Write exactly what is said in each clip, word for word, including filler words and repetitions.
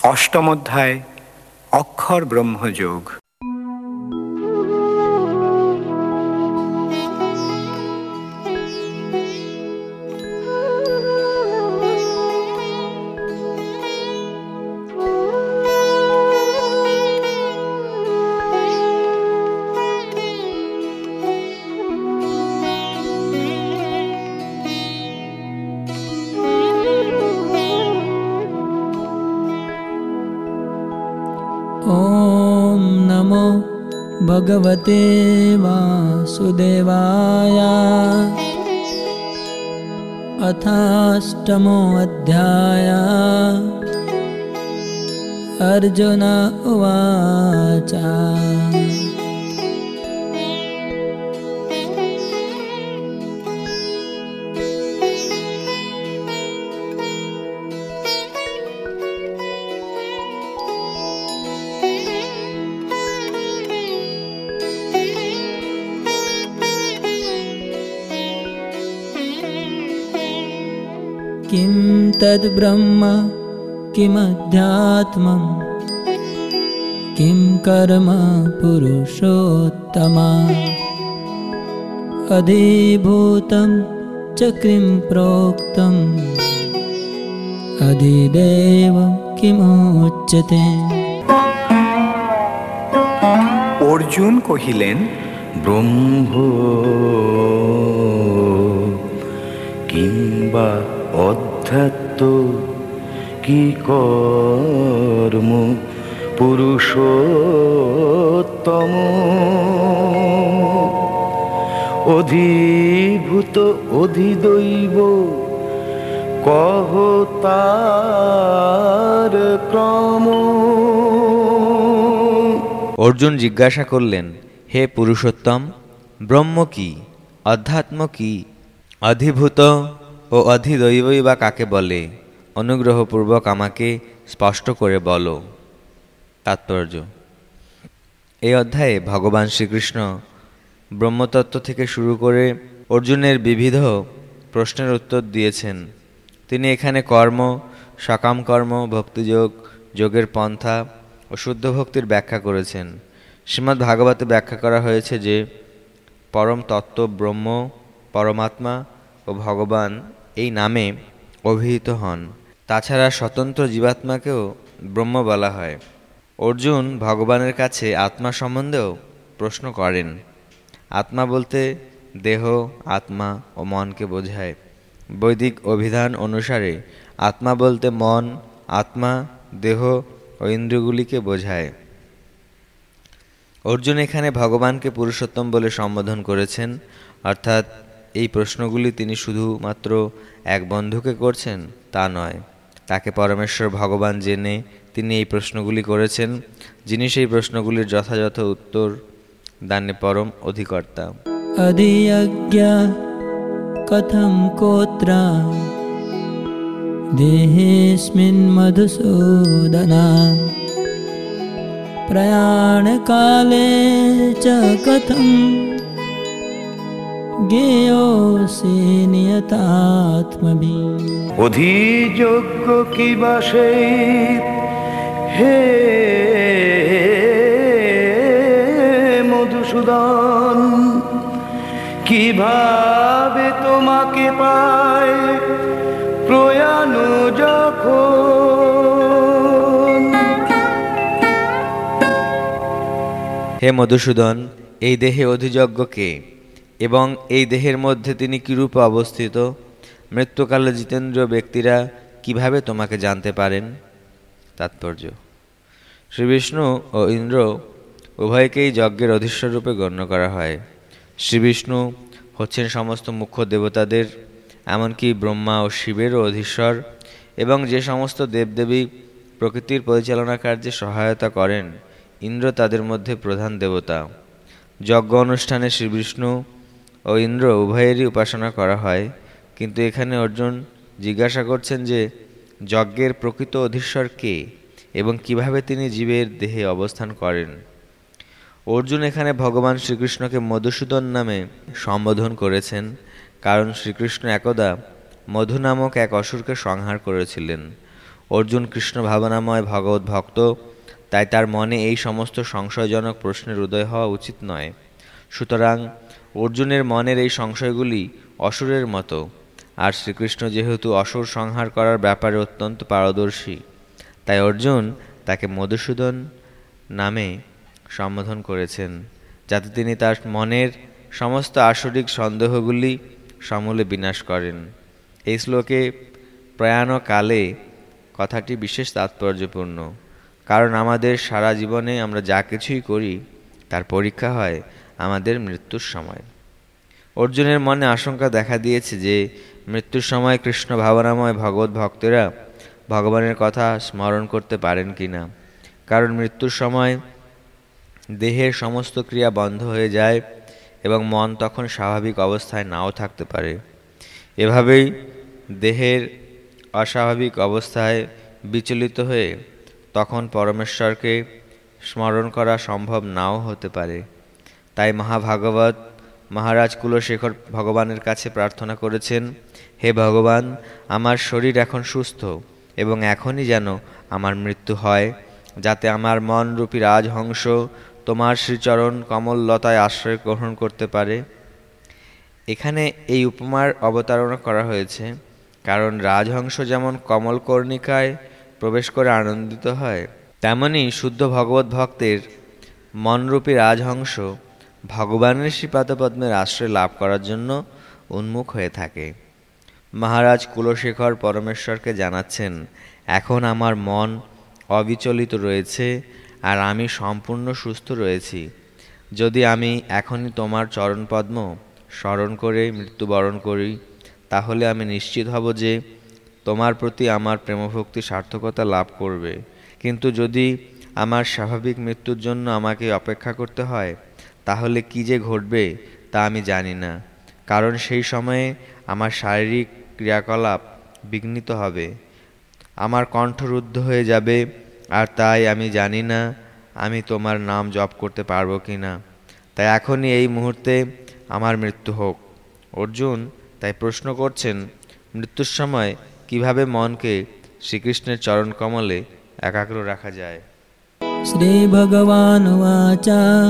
অষ্টম অধ্যায় অক্ষর ব্রহ্মযোগ। ॐ नमो भगवते वासुदेवाय। अथाष्टमो अध्याय। अर्जुन उवाच। किं तद् ब्रह्म किमध्यात्मं किं कर्म पुरुषोत्तम अधिभूतं च किं प्रोक्तम् अधिदेवं किमुच्यते। অর্জুন কহিলেন, ব্রহ্ম কিংবা অধ্যাত্ম কি কর্ম পুরুষোত্তম অধিভূত অধিদৈব কহ তার ক্রম। অর্জুন জিজ্ঞাসা করলেন, হে পুরুষোত্তম, ব্রহ্ম কি, অধ্যাত্ম কি, অধিভূত ও অধিদৈবই বা কাকে বলে? অনুগ্রহপূর্বক আমাকে স্পষ্ট করে বলো। তাৎপর্য: এই অধ্যায়ে ভগবান শ্রীকৃষ্ণ ব্রহ্মতত্ত্ব থেকে শুরু করে অর্জুনের বিবিধ প্রশ্নের উত্তর দিয়েছেন। তিনি এখানে কর্ম, সকাম কর্ম, ভক্তিযোগ, যোগের পন্থা ও শুদ্ধ ভক্তির ব্যাখ্যা করেছেন। শ্রীমদ্ ভাগবতে ব্যাখ্যা করা হয়েছে যে পরম তত্ত্ব ব্রহ্ম, পরমাত্মা ও ভগবান এই নামে অভিহিত হন। তাছাড়া স্বতন্ত্র জীবাত্মাকেও ব্রহ্ম বলা হয়। অর্জুন ভগবানের কাছে আত্মা সম্বন্ধেও প্রশ্ন করেন। আত্মা বলতে দেহ, আত্মা ও মনকে বোঝায়। বৈদিক অভিধান অনুসারে আত্মা বলতে মন, আত্মা, দেহ ও ইন্দ্রিয়গুলিকে বোঝায়। অর্জুন এখানে ভগবানকে পুরুষোত্তম বলে সম্বোধন করেছেন, অর্থাৎ এই প্রশ্নগুলি তিনি শুধুমাত্র এক বন্ধুকে করছেন তা নয়, তাকে পরমেশ্বর ভগবান জেনে তিনি এই প্রশ্নগুলি করেছেন, যিনি সেই প্রশ্নগুলির যথাযথ উত্তর দানে পরম অধিকর্তা। अधियज्ञा कथं कोत्र देहेऽस्मिन् मधुसूदन प्रयाणकाले च कथं ज्ञेयोऽसि नियतात्मभिः। অধিযোগ্য কি বা সেই হে মধুসূদন, কিভাবে তোমাকে পায় প্রয়াণ যখন। হে মধুসূদন, এই দেহে অধিযজ্ঞ কে এবং এই দেহের মধ্যে তিনি কিরূপে অবস্থিত? মৃত্যুকালে জিতেন্দ্রিয় ব্যক্তিরা কিভাবে তোমাকে জানতে পারেন? তাৎপর্য: শ্রীবিষ্ণু ও ইন্দ্র উভয়কেই যজ্ঞের অধীশ্বর রূপে গণ্য করা হয়। শ্রীবিষ্ণু হচ্ছেন সমস্ত মুখ্য দেবতাদের, এমনকি ব্রহ্মা ও শিবেরও অধীশ্বর, এবং যে সমস্ত দেবদেবী প্রকৃতির পরিচালনা কার্যে সহায়তা করেন, ইন্দ্র তাদের মধ্যে প্রধান দেবতা। যজ্ঞ অনুষ্ঠানে শ্রীবিষ্ণু ও ইন্দ্র উভয়েরই উপাসনা করা হয়, কিন্তু এখানে অর্জুন জিজ্ঞাসা করছেন যে যজ্ঞের প্রকৃত অধীশ্বর কে এবং কিভাবে তিনি জীবের দেহে অবস্থান করেন। অর্জুন এখানে ভগবান শ্রীকৃষ্ণকে মধুসূদন নামে সম্বোধন করেছেন, কারণ শ্রীকৃষ্ণ একদা মধু নামক এক অসুরকে সংহার করেছিলেন। অর্জুন কৃষ্ণ ভাবনাময় ভগবত ভক্ত, তাই তার মনে এই সমস্ত সংশয়জনক প্রশ্নের উদয় হওয়া উচিত নয়। সুতরাং অর্জুনের মনের এই সংশয়গুলি অসুরের মতো, আর শ্রীকৃষ্ণ যেহেতু অসুর সংহার করার ব্যাপারে অত্যন্ত পারদর্শী, তাই অর্জুন তাকে মধুসূদন নামে সম্বোধন করেছেন, যাতে তিনি তার মনের সমস্ত আসরিক সন্দেহগুলি সমূলে বিনাশ করেন। এই শ্লোকে প্রয়াণকালে কথাটি বিশেষ তাৎপর্যপূর্ণ, কারণ আমাদের সারা জীবনে আমরা যা কিছুই করি তার পরীক্ষা হয় আমাদের মৃত্যুর সময়। অর্জুনের মনে আশঙ্কা দেখা দিয়েছে যে মৃত্যুর সময় কৃষ্ণ ভাবনাময় ভগবত ভক্তেরা ভগবানের কথা স্মরণ করতে পারেন কিনা, কারণ মৃত্যুর সময় দেহের সমস্ত ক্রিয়া বন্ধ হয়ে যায় এবং মন তখন স্বাভাবিক অবস্থায় নাও থাকতে পারে। এভাবেই দেহের অস্বাভাবিক অবস্থায় বিচলিত হয়ে তখন পরমেশ্বরকে স্মরণ করা সম্ভব নাও হতে পারে। তাই মহাভাগবত মহারাজ কুলশেখর ভগবানের কাছে প্রার্থনা করেছেন, হে ভগবান, আমার শরীর এখন সুস্থ এবং এখনই যেন আমার মৃত্যু হয়, যাতে আমার মনরূপী রাজহংস তোমার শ্রীচরণ কমললতায় আশ্রয় গ্রহণ করতে পারে। এখানে এই উপমার অবতারণা করা হয়েছে, কারণ রাজহংস যেমন কমলকর্ণিকায় প্রবেশ করে আনন্দিত হয়, তেমনি শুদ্ধ ভগবত ভক্তের মনরূপী রাজহংস ভগবানের শ্রীপাদপদ্মের আশ্রয় লাভ করার জন্য উন্মুখ হয়ে থাকে। মহারাজ কুলশেখর পরমেশ্বরকে জানাচ্ছেন, এখন আমার মন অবিচলিত রয়েছে আর আমি সম্পূর্ণ সুস্থ রয়েছি। যদি আমি এখনই তোমার চরণপদ্ম স্মরণ করে মৃত্যুবরণ করি, তাহলে আমি নিশ্চিত হব যে তোমার প্রতি আমার প্রেমভক্তি সার্থকতা লাভ করবে। কিন্তু যদি আমার স্বাভাবিক মৃত্যুর জন্য আমাকে অপেক্ষা করতে হয়, তাহলে কি যে ঘটবে তা আমি জানি না, কারণ সেই সময়ে আমার শারীরিক ক্রিয়াকলাপ বিঘ্নিত হবে, আমার কণ্ঠ রুদ্ধ হয়ে যাবে, আর তাই আমি জানি না আমি তোমার নাম জপ করতে পারবো কি না। তাই এখনই এই মুহূর্তে আমার মৃত্যু হোক। অর্জুন তাই প্রশ্ন করছেন, মৃত্যুর সময় কিভাবে মনকে শ্রীকৃষ্ণের চরণ কমলে একাগ্র রাখা যায়। श्रीभगवानुवाच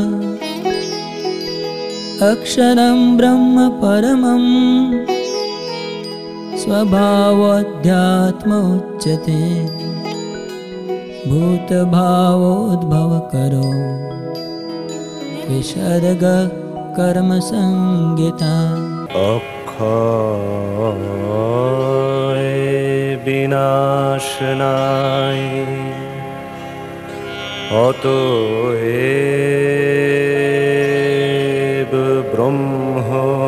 अक्षरं ब्रह्म परमं स्वभावोऽध्यात्म उच्यते भूतभावोद्भवकरो विसर्ग कर्म संज्ञिता। অক্ষয় বিনাশনায় অতএব ব্রহ্ম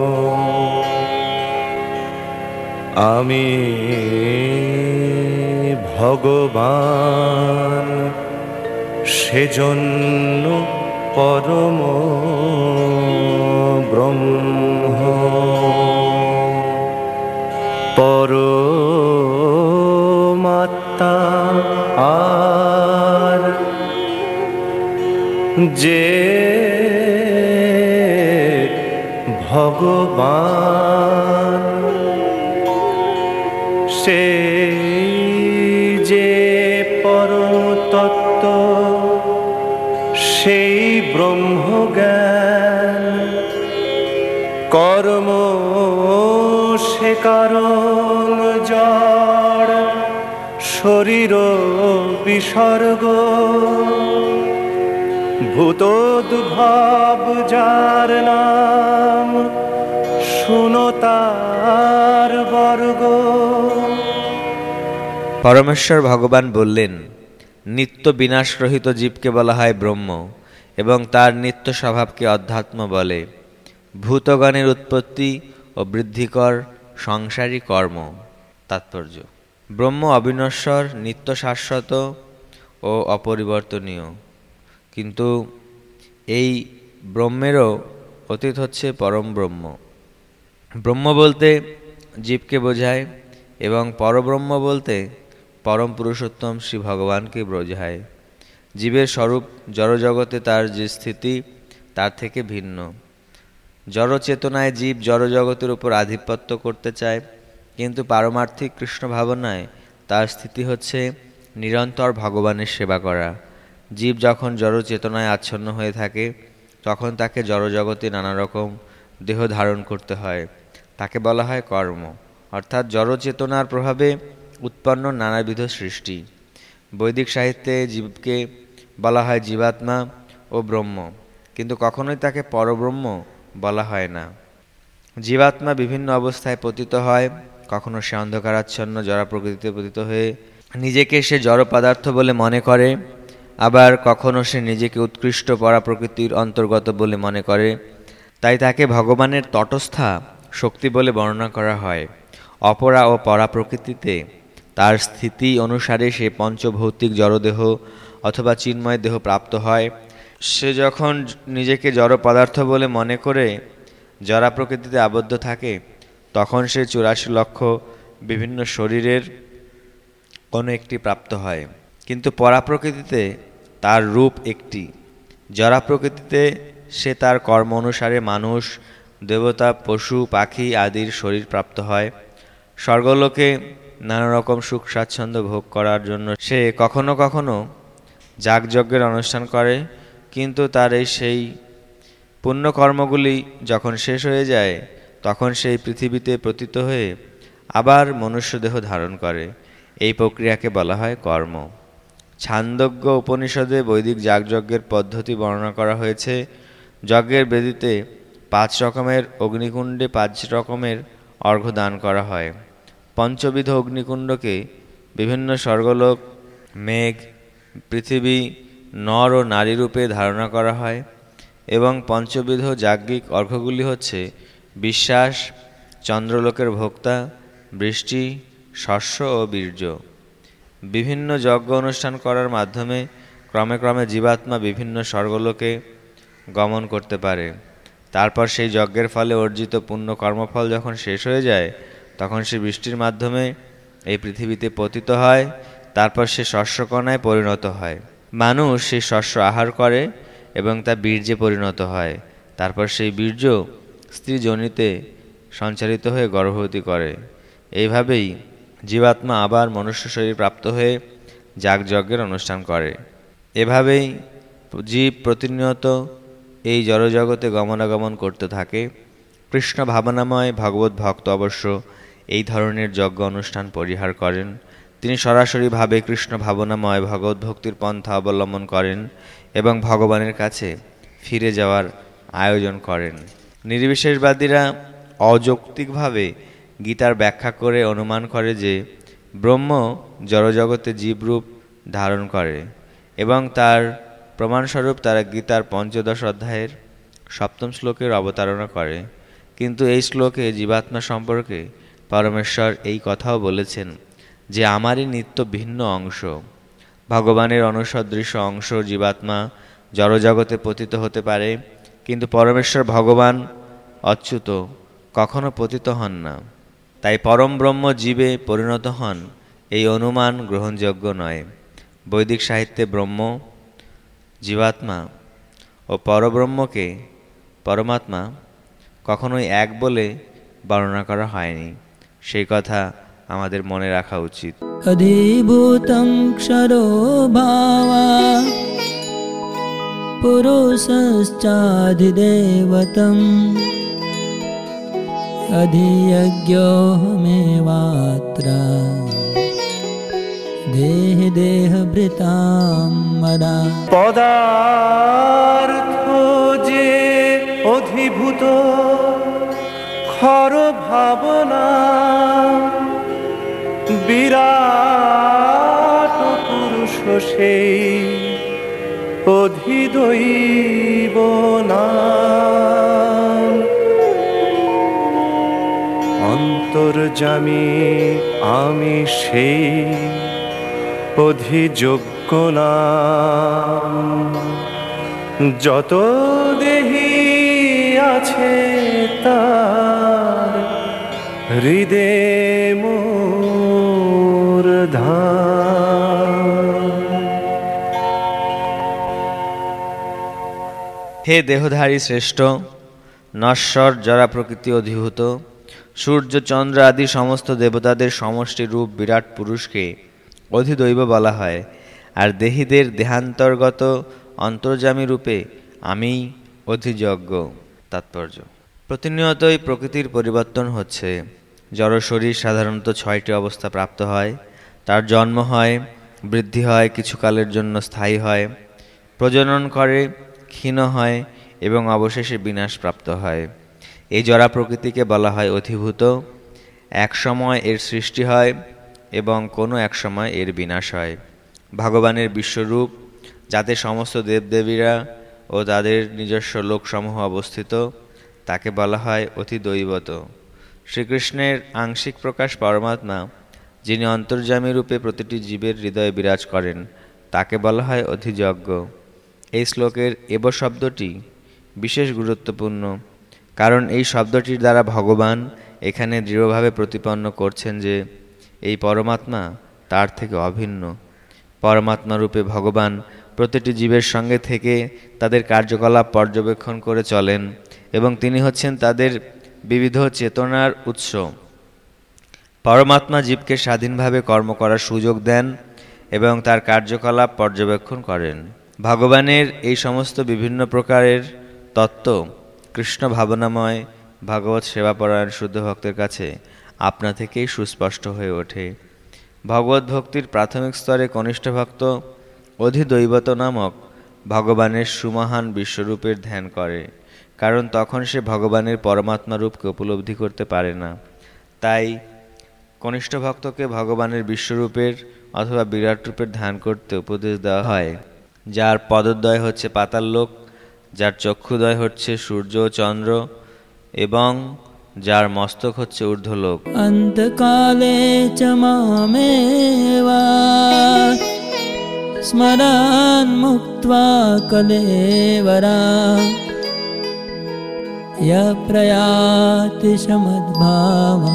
আমি ভগবান, সেজন্য পরম ব্রহ্ম। পরমাত্মা আর যে ভগবান, সে যে পরম তত্ত্ব, সেই ব্রহ্মজ্ঞান। কর্ম সে কারণ জড়, শরীর বিসর্গ, ভূতোদ্ভব যার নাম, শুনো তার বর্গ। পরমেশ্বর ভগবান বললেন, নিত্য বিনাশরহিত জীবকে বলা হয় ব্রহ্ম এবং তার নিত্য স্বভাবকে অধ্যাত্ম বলে। ভূতগণের উৎপত্তি ও বৃদ্ধিকর সংসারী কর্ম। তাৎপর্য: ব্রহ্ম অবিনশ্বর, নিত্য শাশ্বত ও অপরিবর্তনীয়, কিন্তু এই ব্রহ্মেরও অতীত হচ্ছে পরম ব্রহ্ম। ব্রহ্ম বলতে জীবকে বোঝায় এবং পরব্রহ্ম বলতে পরম পুরুষোত্তম শ্রী ভগবানকে বোঝায়। জীবের স্বরূপ জড়জগতে তার যে স্থিতি তার থেকে ভিন্ন। জড়চেতনায় জীব জড়জগতের উপর আধিপত্য করতে চায়, কিন্তু পারমার্থিক কৃষ্ণ ভাবনায় তার স্থিতি হচ্ছে নিরন্তর ভগবানের সেবা করা। জীব যখন জড় চেতনায় আচ্ছন্ন হয়ে থাকে তখন তাকে জড়জগতে নানা রকম দেহ ধারণ করতে হয়, তাকে বলা হয় কর্ম, অর্থাৎ জড় চেতনার প্রভাবে উৎপন্ন নানাবিধ সৃষ্টি। বৈদিক সাহিত্যে জীবকে বলা হয় জীবাত্মা ও ব্রহ্ম, কিন্তু কখনোই তাকে পরব্রহ্ম বলা হয় না। জীবাত্মা বিভিন্ন অবস্থায় পতিত হয়, কখনো সে অন্ধকারাচ্ছন্ন জড় প্রকৃতিতে পতিত হয়ে নিজেকে সে জড় পদার্থ বলে মনে করে, আবার কখনো সে নিজেকে উৎকৃষ্ট পরা প্রকৃতির অন্তর্গত বলে মনে করে। তাই তাকে ভগবানের তটস্থা শক্তি বলে বর্ণনা করা হয়। অপরা ও পরা প্রকৃতিতে তার স্থিতি অনুসারে সে পঞ্চভৌতিক জড়দেহ অথবা চিন্ময় দেহ প্রাপ্ত হয়। সে যখন নিজেকে জড় পদার্থ বলে মনে করে জড়া প্রকৃতিতে আবদ্ধ থাকে তখন সে চুরাশি লক্ষ বিভিন্ন শরীরের কোনো একটি প্রাপ্ত হয়, কিন্তু পরা প্রকৃতিতে তার রূপ একটি। জড়া প্রকৃতিতে সে তার কর্ম অনুসারে মানুষ, দেবতা, পশু, পাখি আদির শরীর প্রাপ্ত হয়। স্বর্গলোকে নানা রকম সুখ স্বাচ্ছন্দ্য ভোগ করার জন্য সে কখনো কখনো যাগযজ্ঞের অনুষ্ঠান করে, কিন্তু তার এই সেই পুণ্যকর্মগুলি যখন শেষ হয়ে যায় তখন সেই পৃথিবীতে পতিত হয়ে আবার মনুষ্যদেহ ধারণ করে। এই প্রক্রিয়াকে বলা হয় কর্ম। ছান্দোগ্য উপনিষদে বৈদিক যাগযজ্ঞের পদ্ধতি বর্ণনা করা হয়েছে। যজ্ঞের বেদিতে পাঁচ রকমের অগ্নিকুণ্ডে পাঁচ রকমের অর্ঘ্য দান করা হয়। পঞ্চবিধ অগ্নিকুণ্ডকে বিভিন্ন স্বর্গলোক, মেঘ, পৃথিবী, নর ও নারী রূপে ধারণা করা হয় এবং পঞ্চবিধ যাজ্ঞিক অর্ঘ্যগুলি হচ্ছে বিশ্বাস, চন্দ্রলোকের ভোক্তা, বৃষ্টি, শস্য ও বীর্য। বিভিন্ন যজ্ঞ অনুষ্ঠান করার মাধ্যমে ক্রমে ক্রমে জীবাত্মা বিভিন্ন স্বর্গলোকে গমন করতে পারে। তারপর সেই যজ্ঞের ফলে অর্জিত পুণ্য কর্মফল যখন শেষ হয়ে যায় তখন সে বৃষ্টির মাধ্যমে এই পৃথিবীতে পতিত হয়। তারপর সে শস্যকণায় পরিণত হয়। মানুষ সেই শস্য আহার করে এবং তা বীর্যে পরিণত হয়। তারপর সেই বীর্য স্ত্রী যোনিতে সঞ্চারিত হয়ে গর্ভবতী করে। এইভাবেই জীবাত্মা আবার মনুষ্য শরীর প্রাপ্ত হয়ে যাগযজ্ঞের অনুষ্ঠান করে। এভাবেই জীব প্রতিনিয়ত এই জড়জগতে গমনাগমন করতে থাকে। কৃষ্ণ ভাবনাময় ভগবত ভক্ত অবশ্য এই ধরনের যজ্ঞ অনুষ্ঠান পরিহার করেন। তিনি সরাসরিভাবে কৃষ্ণ ভাবনাময় ভগবত ভক্তির পন্থা অবলম্বন করেন এবং ভগবানের কাছে ফিরে যাওয়ার আয়োজন করেন। নির্বিশেষবাদীরা অযৌক্তিকভাবে গীতার ব্যাখ্যা করে অনুমান করে যে ব্রহ্ম জড়জগতে জীবরূপ ধারণ করে এবং তার প্রমাণস্বরূপ তারা গীতার পঞ্চদশ অধ্যায়ের সপ্তম শ্লোকের অবতারণা করে। কিন্তু এই শ্লোকে জীবাত্মা সম্পর্কে পরমেশ্বর এই কথাও বলেছেন যে আমারই নিত্য ভিন্ন অংশ। ভগবানের অনুসদৃশ অংশ জীবাত্মা জড়জগতে পতিত হতে পারে, কিন্তু পরমেশ্বর ভগবান অচ্যুত, কখনো পতিত হন না। তাই পরম ব্রহ্ম জীবে পরিণত হন এই অনুমান গ্রহণযোগ্য নয়। বৈদিক সাহিত্যে ব্রহ্ম, জীবাত্মা ও পরব্রহ্মকে পরমাত্মা কখনোই এক বলে বর্ণনা করা হয়নি। সেই কথা আমাদের মনে রাখা উচিত। অধিভূতং ক্ষরো ভাবা পুরুষশ্চাধিদেবতম অধিয়জ্ঞোহমেবাত্র দেহ দেহভৃতাম মদা। পদার্থ যে অধিভূত ক্ষর ভাবনা, বিরাট পুরুষ সেই অধিদৈব নাম। অন্তর্যামী আমি সেই অধিযোগ্য নাম। যত দেহি আছে তার হৃদে মোর ধাম। হে দেহধারী শ্রেষ্ঠ, নশ্বর জড়া প্রকৃতি অধিভূত সূর্য চন্দ্র আদি সমস্ত দেবতাদের সমষ্টি রূপ বিরাট পুরুষকে অধিদৈব বলা হয়, আর দেহীদের দেহান্তর্গত অন্তর্যামী রূপে আমি অধিযজ্ঞ। তাৎপর্য: প্রতিনিয়তই প্রকৃতির পরিবর্তন হচ্ছে। জড় শরীর সাধারণত ছয়টি অবস্থা প্রাপ্ত হয়। তার জন্ম হয়, বৃদ্ধি হয়, কিছুকালের জন্য স্থায়ী হয়, প্রজনন করে, ক্ষীণ হয় এবং অবশেষে বিনাশ প্রাপ্ত হয়। এই জড়া প্রকৃতিকে বলা হয় অধিভূত। এক সময় এর সৃষ্টি হয় এবং কোনো এক সময় এর বিনাশ হয়। ভগবানের বিশ্বরূপ, যাতে সমস্ত দেবদেবীরা ও তাদের নিজস্ব লোকসমূহ অবস্থিত, তাকে বলা হয় অধিদৈবত। শ্রীকৃষ্ণের আংশিক প্রকাশ পরমাত্মা, যিনি অন্তর্যামী রূপে প্রতিটি জীবের হৃদয়ে বিরাজ করেন, তাকে বলা হয় অধিযজ্ঞ। এই শ্লোকের এব শব্দটি বিশেষ গুরুত্বপূর্ণ, কারণ এই শব্দটির দ্বারা ভগবান এখানে দৃঢ়ভাবে প্রতিপন্ন করছেন যে এই পরমাত্মা তার থেকে অভিন্ন। পরমাত্মা রূপে ভগবান প্রতিটি জীবের সঙ্গে থেকে তাদের কার্যকলাপ পর্যবেক্ষণ করে চলেন এবং তিনি হচ্ছেন তাদের বিবিধ চেতনার উৎস। পরমাত্মা জীবকে স্বাধীনভাবে কর্ম করার সুযোগ দেন এবং তার কার্যকলাপ পর্যবেক্ষণ করেন। ভগবানের এই সমস্ত বিভিন্ন প্রকারের তত্ত্ব কৃষ্ণ ভাবনাময় ভাগবত সেবাপরায়ণ শুদ্ধ ভক্তের কাছে আপনা থেকেই সুস্পষ্ট হয়ে ওঠে। ভগবত ভক্তির প্রাথমিক স্তরে কনিষ্ঠ ভক্ত অধিদৈবত নামক ভগবানের সুমহান বিশ্বরূপের ধ্যান করে, কারণ তখন সে ভগবানের পরমাত্মা রূপকে উপলব্ধি করতে পারে না। তাই কনিষ্ঠ ভক্তকে ভগবানের বিশ্বরূপের অথবা বিরাট রূপের ধ্যান করতে উপদেশ দেওয়া হয়। যার পদদ্বয় হচ্ছে পাতাললোক, যার চক্ষুদ্বয় হচ্ছে সূর্য ও চন্দ্র এবং যার মস্তক হচ্ছে ঊর্ধ্বলোক। অন্তকালে চ মামেবা স্মরান মুক্ত্বা কলেবরা ইয় প্রয়াতি সমদ্ভাবং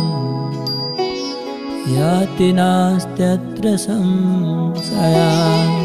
याति नास्त्यत्र संशयः।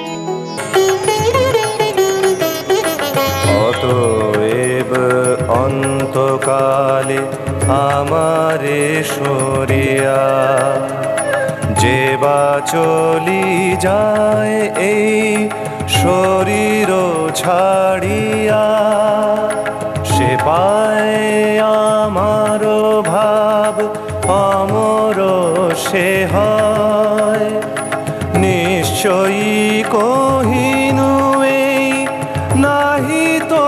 অতএব অন্তকালে আমারে সরিয়া যে বা চলি যায় এই শরীর ছাড়িয়া, সে পায় আমার ভাব অমর সে হয়। নিশ্চয়ই কহিনু এই নাহি তো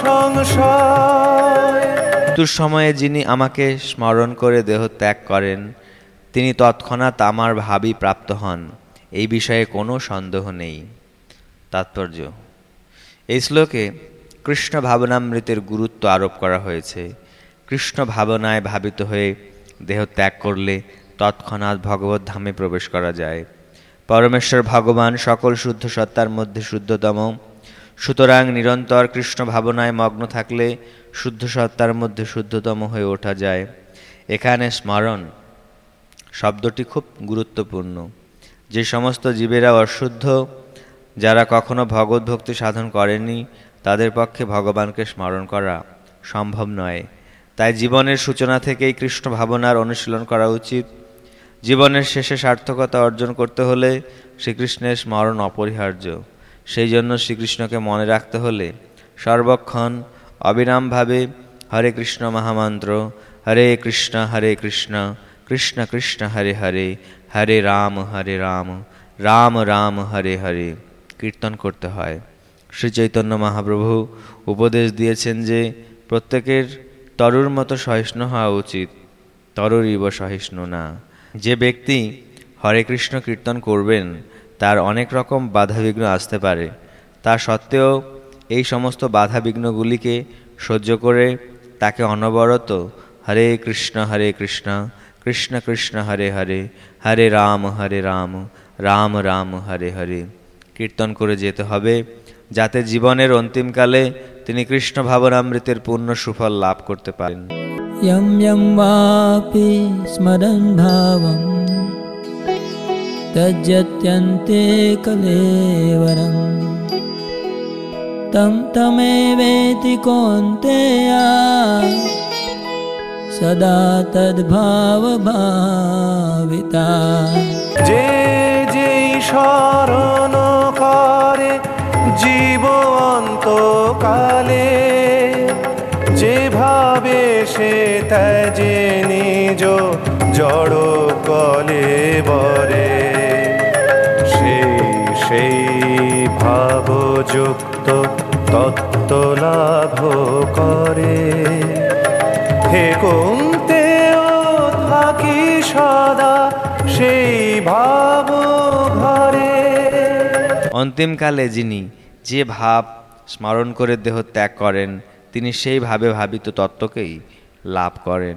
সংশয়। মৃত্যুর সময়ে যিনি আমাকে স্মরণ করে দেহ ত্যাগ করেন, তিনি তৎক্ষণাৎ আমার ভাবই প্রাপ্ত হন, এই বিষয়ে কোনো সন্দেহ নেই। তাৎপর্য: এই শ্লোকে কৃষ্ণ ভাবনামৃতের গুরুত্ব আরোপ করা হয়েছে। কৃষ্ণ ভাবনায় ভাবিত হয়ে দেহ ত্যাগ করলে তৎক্ষণাৎ ভগবত ধামে প্রবেশ করা যায়। পরমেশ্বর ভগবান সকল শুদ্ধ সত্তার মধ্যে শুদ্ধতম, সুতরাং নিরন্তর কৃষ্ণ ভাবনায় মগ্ন থাকলে শুদ্ধ সত্তার মধ্যে শুদ্ধতম হয়ে ওঠা যায়। এখানে স্মরণ শব্দটি খুব গুরুত্বপূর্ণ। যে সমস্ত জীবেরা অশুদ্ধ, যারা কখনো ভগবত ভক্তি সাধন করেনি, তাদের পক্ষে ভগবানকে স্মরণ করা সম্ভব নয়। তাই জীবনের সূচনা থেকেই কৃষ্ণ ভাবনার অনুশীলন করা উচিত। জীবনের শেষে সার্থকতা অর্জন করতে হলে শ্রীকৃষ্ণের স্মরণ অপরিহার্য। সেই জন্য শ্রীকৃষ্ণকে মনে রাখতে হলে সর্বক্ষণ অবিরামভাবে হরে কৃষ্ণ মহামন্ত্র হরে কৃষ্ণ হরে কৃষ্ণ কৃষ্ণ কৃষ্ণ হরে হরে হরে রাম হরে রাম রাম রাম হরে হরে কীর্তন করতে হয়। শ্রী চৈতন্য মহাপ্রভু উপদেশ দিয়েছেন যে প্রত্যেকের তরুর মতো সহিষ্ণু হওয়া উচিত, তরুরিব সহিষ্ণু না। যে ব্যক্তি হরে কৃষ্ণ কীর্তন করবেন তার অনেক রকম বাধাবিঘ্ন আসতে পারে, তা সত্ত্বেও এই সমস্ত বাধাবিঘ্নগুলিকে সহ্য করে তাকে অনবরত হরে কৃষ্ণ হরে কৃষ্ণ কৃষ্ণ কৃষ্ণ হরে হরে হরে রাম হরে রাম রাম রাম হরে হরে কীর্তন করে যেতে হবে, যাতে জীবনের অন্তিমকালে তিনি কৃষ্ণ ভাবনামৃতের পূর্ণ সুফল লাভ করতে পারেন। यं यं वापि स्मरन् भावं त्यजत्यन्ते कलेवरं तं तमेवेति कौन्तेय सदा तद्भावभाविता যে যেই শরণ করে জীবন্তকালে, যেভাবে সে ত্যাজে নিজ জড় কলেবরে, সেই সেই ভাবযুক্ত তত্ত্ব লাভ করে। হে কুন্তেও থাকি সদা সেই ভাব ঘরে। অন্তিমকালে যিনি যে ভাব স্মরণ করে দেহ ত্যাগ করেন, তিনি সেই ভাবে ভাবিত তত্ত্বকেই লাভ করেন।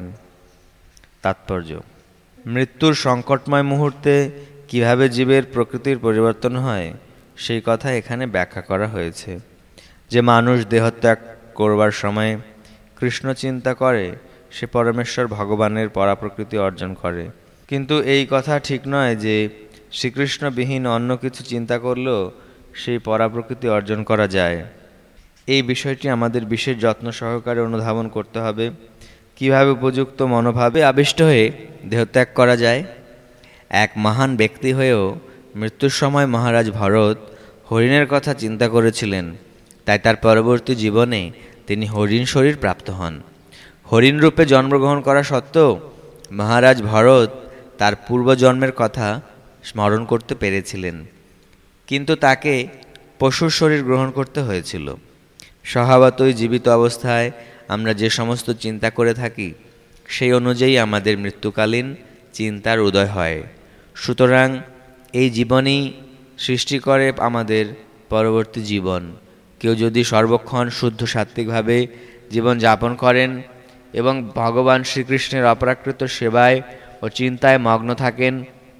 তাৎপর্য: মৃত্যুর সংকটময় মুহূর্তে কিভাবে জীবের প্রকৃতির পরিবর্তন হয় সেই কথা এখানে ব্যাখ্যা করা হয়েছে। যে মানুষ দেহত্যাগ করবার সময় কৃষ্ণ চিন্তা করে, সে পরমেশ্বর ভগবানের পরাপ্রকৃতি অর্জন করে। কিন্তু এই কথা ঠিক নয় যে শ্রীকৃষ্ণবিহীন অন্য কিছু চিন্তা করলেও সেই পরাপ্রকৃতি অর্জন করা যায়। এই বিষয়টি আমাদের বিশেষ যত্ন সহকারে অনুধাবন করতে হবে। কিভাবে উপযুক্ত মনোভাবে আবিষ্ট হয়ে দেহত্যাগ করা যায়। এক মহান ব্যক্তি হয়েও মৃত্যুর সময় মহারাজ ভরত হরিণের কথা চিন্তা করেছিলেন, তাই তার পরবর্তী জীবনে তিনি হরিণ শরীর প্রাপ্ত হন। হরিণ রূপে জন্মগ্রহণ করা সত্ত্বেও মহারাজ ভরত তার পূর্বজন্মের কথা স্মরণ করতে পেরেছিলেন, কিন্তু তাকে পশুর শরীর গ্রহণ করতে হয়েছিল। স্বভাবতই জীবিত অবস্থায় আমরা যে সমস্ত চিন্তা করে থাকি সেই অনুযায়ী আমাদের মৃত্যুকালীন চিন্তার উদয় হয়। সুতরাং এই জীবনই সৃষ্টি করে আমাদের পরবর্তী জীবন। কেউ যদি সর্বক্ষণ শুদ্ধ সাত্ত্বিকভাবে জীবন যাপন করেন এবং ভগবান শ্রীকৃষ্ণের অপ্রাকৃত সেবায় ও চিন্তায় মগ্ন থাকেন,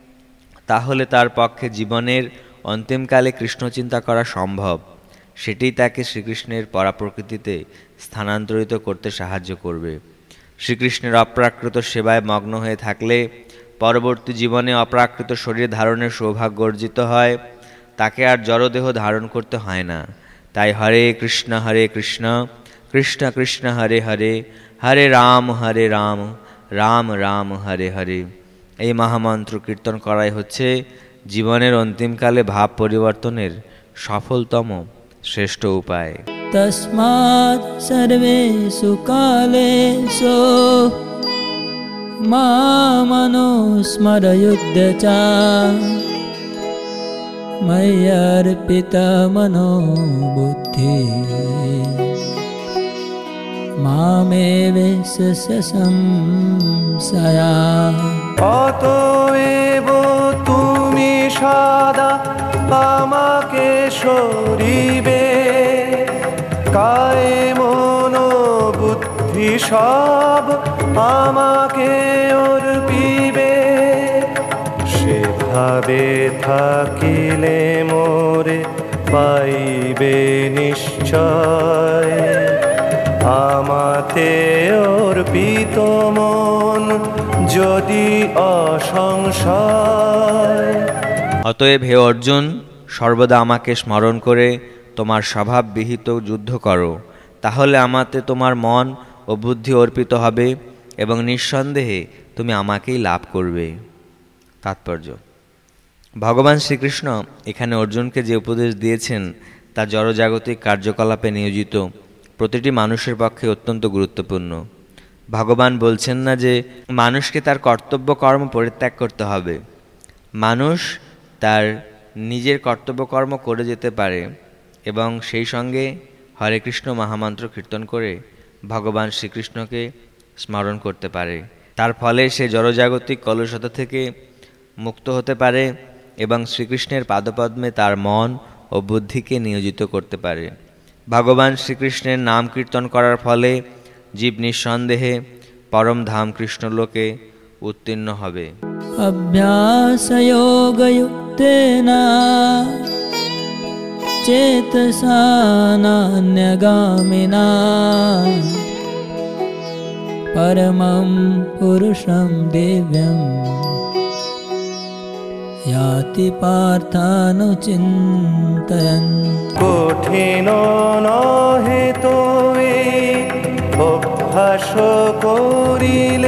তাহলে তার পক্ষে জীবনের অন্তিমকালে কৃষ্ণ চিন্তা করা সম্ভব। সেটিই তাকে শ্রীকৃষ্ণের পরাপ্রকৃতিতে স্থানান্তরিত করতে সাহায্য করবে। শ্রীকৃষ্ণের অপ্রাকৃত সেবায় মগ্ন হয়ে থাকলে পরবর্তী জীবনে অপ্রাকৃত শরীর ধারণের সৌভাগ্য অর্জিত হয়, তাকে আর জড়দেহ ধারণ করতে হয় না। তাই হরে কৃষ্ণ হরে কৃষ্ণ কৃষ্ণ কৃষ্ণ হরে হরে, হরে রাম হরে রাম রাম রাম হরে হরে, এই মহামন্ত্র কীর্তন করাই হচ্ছে জীবনের অন্তিমকালে ভাব পরিবর্তনের সফলতম শ্রেষ্ঠ উপায়। तस्मात् सर्वेषु कालेषु मामनुस्मरयुध्य च मय्यर्पितमनो बुद्धिः मामेवेश्य संशया। অতএব তুমি সদা আমাকে সরিবে, কায়ে মন বুদ্ধি সব আমাকে অর্পিবে। সেভাবে থাকিলে মোরে পাইবে নিশ্চয়, আমাতে অর্পিত মন যদি অসংশয়। অতএব হে অর্জুন, সর্বদা আমাকে স্মরণ করে তোমার স্বভাব বিহিত যুদ্ধ করো, তাহলে আমাতে তোমার মন ও বুদ্ধি অর্পিত হবে এবং নিঃসন্দেহে তুমি আমাকেই লাভ করবে। তাৎপর্য: ভগবান শ্রীকৃষ্ণ এখানে অর্জুনকে যে উপদেশ দিয়েছেন তা জড়জাগতিক কার্যকলাপে নিয়োজিত প্রতিটি মানুষের পক্ষে অত্যন্ত গুরুত্বপূর্ণ। ভগবান বলছেন না যে মানুষকে তার কর্তব্য কর্ম পরিত্যাগ করতে হবে। মানুষ তার নিজের কর্তব্য কর্ম করে যেতে পারে এবং সেই সঙ্গে হরে কৃষ্ণ মহামন্ত্র কীর্তন করে ভগবান শ্রীকৃষ্ণকে স্মরণ করতে পারে। তার ফলে সে জড়জাগতিক কলুষতা থেকে মুক্ত হতে পারে এবং শ্রীকৃষ্ণের পাদপদ্মে তার মন ও বুদ্ধিকে নিয়োজিত করতে পারে। ভগবান শ্রীকৃষ্ণের নাম কীর্তন করার ফলে জীব নিঃসন্দেহে পরম ধাম কৃষ্ণলোকে উত্তীর্ণ হবে। अभ्यासयोगयुक्तेन चेतसा नान्यगामिना परमं पुरुषं दिव्यं याति पार्थानुचिन्तयन्। কঠিন নহে তো এই অভ্যাস করিলে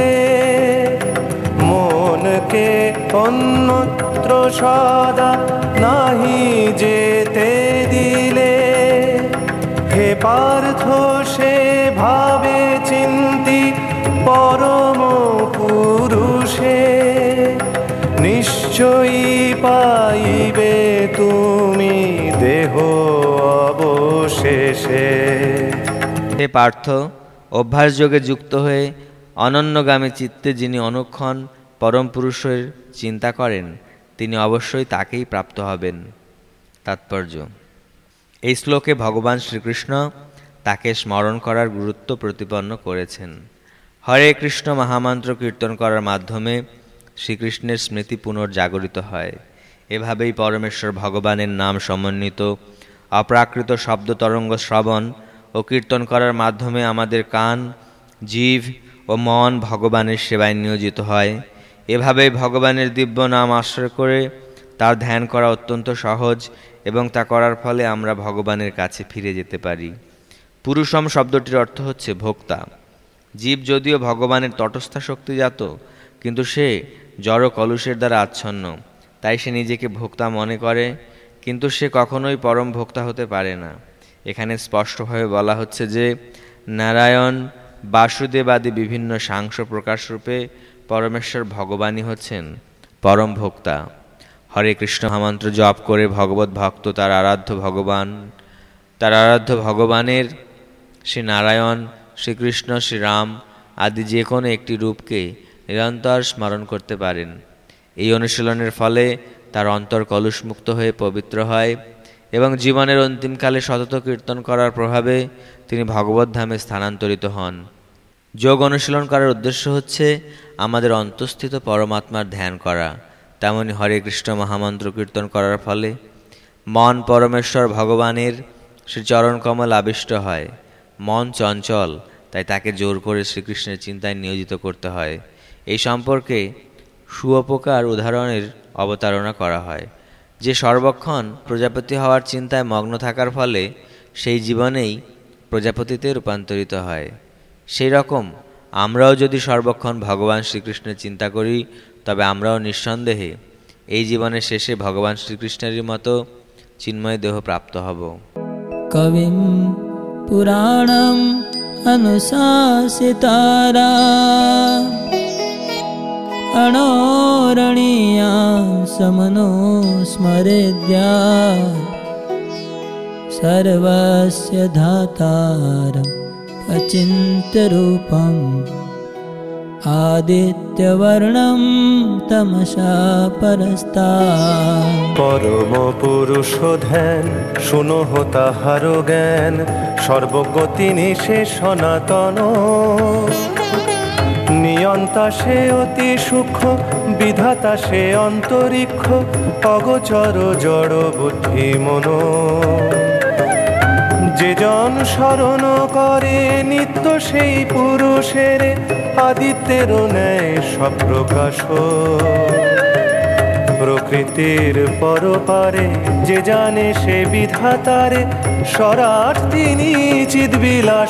অন্যত্র সদা নাহি যেতে দিলে। হে পার্থ সে ভাবে চিন্তি পরম পুরুষে, নিশ্চয়ই পাইবে তুমি দেহ অবশেষে। হে পার্থ, অভ্যাসযোগে যুক্ত হয়ে অনন্যগামী চিত্তে যিনি অনুক্ষণ পরম পুরুষের চিন্তা করেন, তিনি অবশ্যই তাকেই প্রাপ্ত হবেন। তাৎপর্য: এই শ্লোকে ভগবান শ্রীকৃষ্ণ তাকে স্মরণ করার গুরুত্ব প্রতিপন্ন করেছেন। হরে কৃষ্ণ মহামন্ত্র কীর্তন করার মাধ্যমে শ্রীকৃষ্ণের স্মৃতি পুনর্জাগরিত হয়। এভাবেই পরমেশ্বর ভগবানের নাম সমন্বিত অপ্রাকৃত শব্দ তরঙ্গ শ্রবণ ও কীর্তন করার মাধ্যমে আমাদের কান, জিভ ও মন ভগবানের সেবায় নিয়োজিত হয়। এভাবেই ভগবানের দিব্য নাম আশ্রয় করে তার ধ্যান করা অত্যন্ত সহজ এবং তা করার ফলে আমরা ভগবানের কাছে ফিরে যেতে পারি। পুরুষম শব্দটির অর্থ হচ্ছে ভোক্তা। জীব যদিও ভগবানের তটস্থা শক্তিজাত, কিন্তু সে জড় কলুষের দ্বারা আচ্ছন্ন, তাই সে নিজেকে ভোক্তা মনে করে, কিন্তু সে কখনোই পরম ভোক্তা হতে পারে না। এখানে স্পষ্টভাবে বলা হচ্ছে যে নারায়ণ, বাসুদেব আদি বিভিন্ন সাংস প্রকাশরূপে পরমেশ্বর ভগবানই হচ্ছেন পরম ভোক্তা। হরে কৃষ্ণ মহামন্ত্র জপ করে ভগবত ভক্ত তার আরাধ্য ভগবান তার আরাধ্য ভগবানের শ্রী নারায়ণ, শ্রীকৃষ্ণ, শ্রীরাম আদি যে কোনো একটি রূপকে নিরন্তর স্মরণ করতে পারেন। এই অনুশীলনের ফলে তার অন্তর কলুষমুক্ত হয়ে পবিত্র হয় এবং জীবনের অন্তিমকালে সতত কীর্তন করার প্রভাবে তিনি ভগবত ধামে স্থানান্তরিত হন। যোগ অনুশীলন করার উদ্দেশ্য হচ্ছে আমাদের অন্তঃস্থিত পরমাত্মার ধ্যান করা। তেমনি হরে কৃষ্ণ মহামন্ত্র কীর্তন করার ফলে মন পরমেশ্বর ভগবানের শ্রীচরণ কমল আবিষ্ট হয়। মন চঞ্চল, তাই তাকে জোর করে শ্রীকৃষ্ণের চিন্তায় নিয়োজিত করতে হয়। এই সম্পর্কে শুয়োপকার উদাহরণের অবতারণা করা হয়, যে সর্বক্ষণ প্রজাপতি হওয়ার চিন্তায় মগ্ন থাকার ফলে সেই জীবনেই প্রজাপতিতে রূপান্তরিত হয়। সেই রকম আমরাও যদি সর্বক্ষণ ভগবান শ্রীকৃষ্ণের চিন্তা করি, তবে আমরাও নিঃসন্দেহে এই জীবনের শেষে ভগবান শ্রীকৃষ্ণেরই মতো চিন্ময় দেহ প্রাপ্ত হব। কবিম পুরাণম অনুশাসিতারা অণোরণীয়া সমনো স্মরেদ্যা সর্বস্য ধাতারম অচিন্ত্যরূপম আদিত্যবর্ণম তমসা পরস্তাৎ। পরম পুরুষ ধ্যান শুনহ তাহার জ্ঞান, সর্বজ্ঞ তিনি সে সনাতন। নিয়ন্তা সে অতি সূক্ষ্ম, বিধাতা সে অন্তরিক্ষ, অগোচর জড় বুদ্ধি মন। যে জন শরণ করে নিত্য সেই পুরুষের, আদিত্যের ন্যায় সপ্রকাশ। প্রকৃতির পরপারে যে জানে সে বিধাতারে, স্বরাট তিনি চিদ্বিলাস।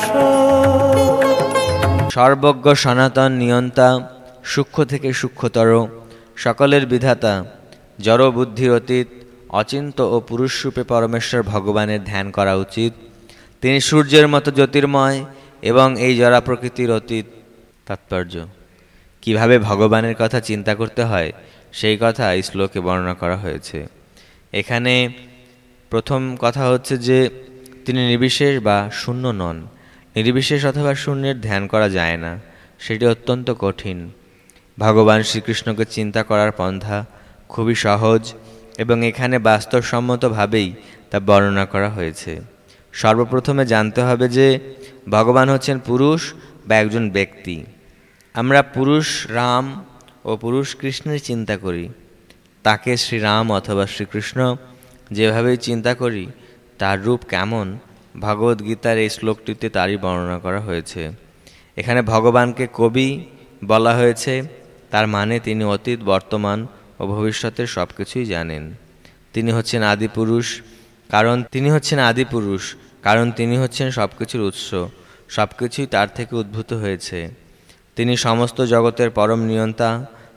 সর্বজ্ঞ সনাতন নিয়ন্তা, সূক্ষ্ম থেকে সূক্ষ্মতর, সকলের বিধাতা, জড় বুদ্ধির অতীত, অচিন্ত ও পুরুষরূপে পরমেশ্বর ভগবানের ধ্যান করা উচিত। তিনি সূর্যের মতো জ্যোতির্ময় এবং এই জড়া প্রকৃতির অতীত। তাৎপর্য: কিভাবে ভগবানের কথা চিন্তা করতে হয় সেই কথা এই শ্লোকে বর্ণনা করা হয়েছে। এখানে প্রথম কথা হচ্ছে যে তিনি নির্বিশেষ বা শূন্য নন। নির্বিশেষ অথবা শূন্যের ধ্যান করা যায় না, সেটি অত্যন্ত কঠিন। ভগবান শ্রীকৃষ্ণকে চিন্তা করার পন্থা খুবই সহজ এবং এখানে বাস্তবসম্মতভাবেই তা বর্ণনা করা হয়েছে। সর্বপ্রথমে জানতে হবে যে ভগবান হচ্ছেন পুরুষ বা একজন ব্যক্তি। আমরা পুরুষ রাম ও পুরুষ কৃষ্ণের চিন্তা করি, তাকে শ্রীরাম অথবা শ্রীকৃষ্ণ যেভাবেই চিন্তা করি তার রূপ কেমন, ভগবদ্গীতার এই শ্লোকটিতে তারই বর্ণনা করা হয়েছে। এখানে ভগবানকে কবি বলা হয়েছে, তার মানে তিনি অতীত, বর্তমান ও ভবিষ্যতের সব কিছুই জানেন। তিনি হচ্ছেন আদিপুরুষ, কারণ তিনি হচ্ছেন আদিপুরুষ কারণ তিনি হচ্ছেন সব কিছুর উৎস, সব কিছুই তার থেকে উদ্ভূত হয়েছে। তিনি সমস্ত জগতের পরম নিয়ন্তা,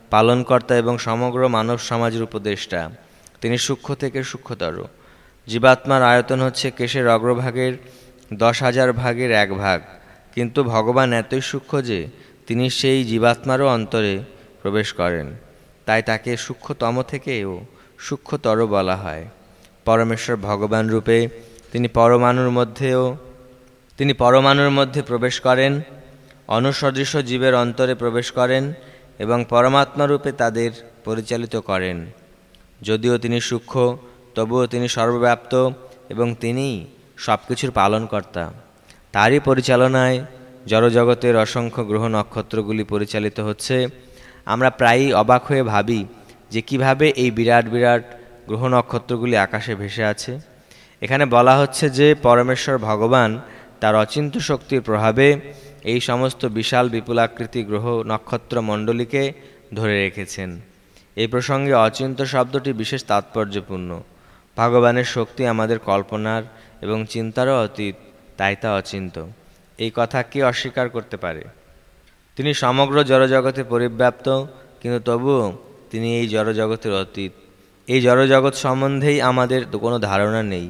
পালনকর্তা এবং সমগ্র মানব সমাজের উপদেষ্টা। তিনি সূক্ষ্ম থেকে সূক্ষ্মতর। জীবাত্মার আয়তন হচ্ছে কেশের অগ্রভাগের দশ হাজার ভাগের এক ভাগ, কিন্তু ভগবান এতই সূক্ষ্ম যে তিনি সেই জীবাত্মারও অন্তরে প্রবেশ করেন, তাই তাকে সূক্ষ্মতম থেকেও সূক্ষ্মতর বলা হয়। পরমেশ্বর ভগবান রূপে তিনি পরমাণুর মধ্যেও তিনি পরমাণুর মধ্যে প্রবেশ করেন, অনুসদৃশ জীবের অন্তরে প্রবেশ করেন এবং পরমাত্মা রূপে তাদের পরিচালিত করেন। যদিও তিনি সূক্ষ্ম, তবুও তিনি সর্বব্যাপ্ত এবং তিনিই সব কিছুর পালনকর্তা। তারই পরিচালনায় জড়জগতের অসংখ্য গ্রহ নক্ষত্রগুলি পরিচালিত হচ্ছে। আমরা প্রায়ই অবাক হয়ে ভাবি যে কিভাবে এই বিরাট বিরাট গ্রহ নক্ষত্রগুলি আকাশে ভেসে আছে। এখানে বলা হচ্ছে যে পরমেশ্বর ভগবান তার অচিন্ত্য শক্তির প্রভাবে এই সমস্ত বিশাল বিপুলাকৃতি গ্রহ নক্ষত্র মণ্ডলীকে ধরে রেখেছেন। এই প্রসঙ্গে অচিন্ত্য শব্দটি বিশেষ তাৎপর্যপূর্ণ। ভগবানের শক্তি আমাদের কল্পনার এবং চিন্তারও অতীত, তাই তা অচিন্ত্য। এই কথা কে অস্বীকার করতে পারে? তিনি সমগ্র জড়জগতে পরিব্যাপ্ত, কিন্তু তবুও তিনি এই জড়জগতের অতীত। এই জড়জগৎ সম্বন্ধেই আমাদের কোনো ধারণা নেই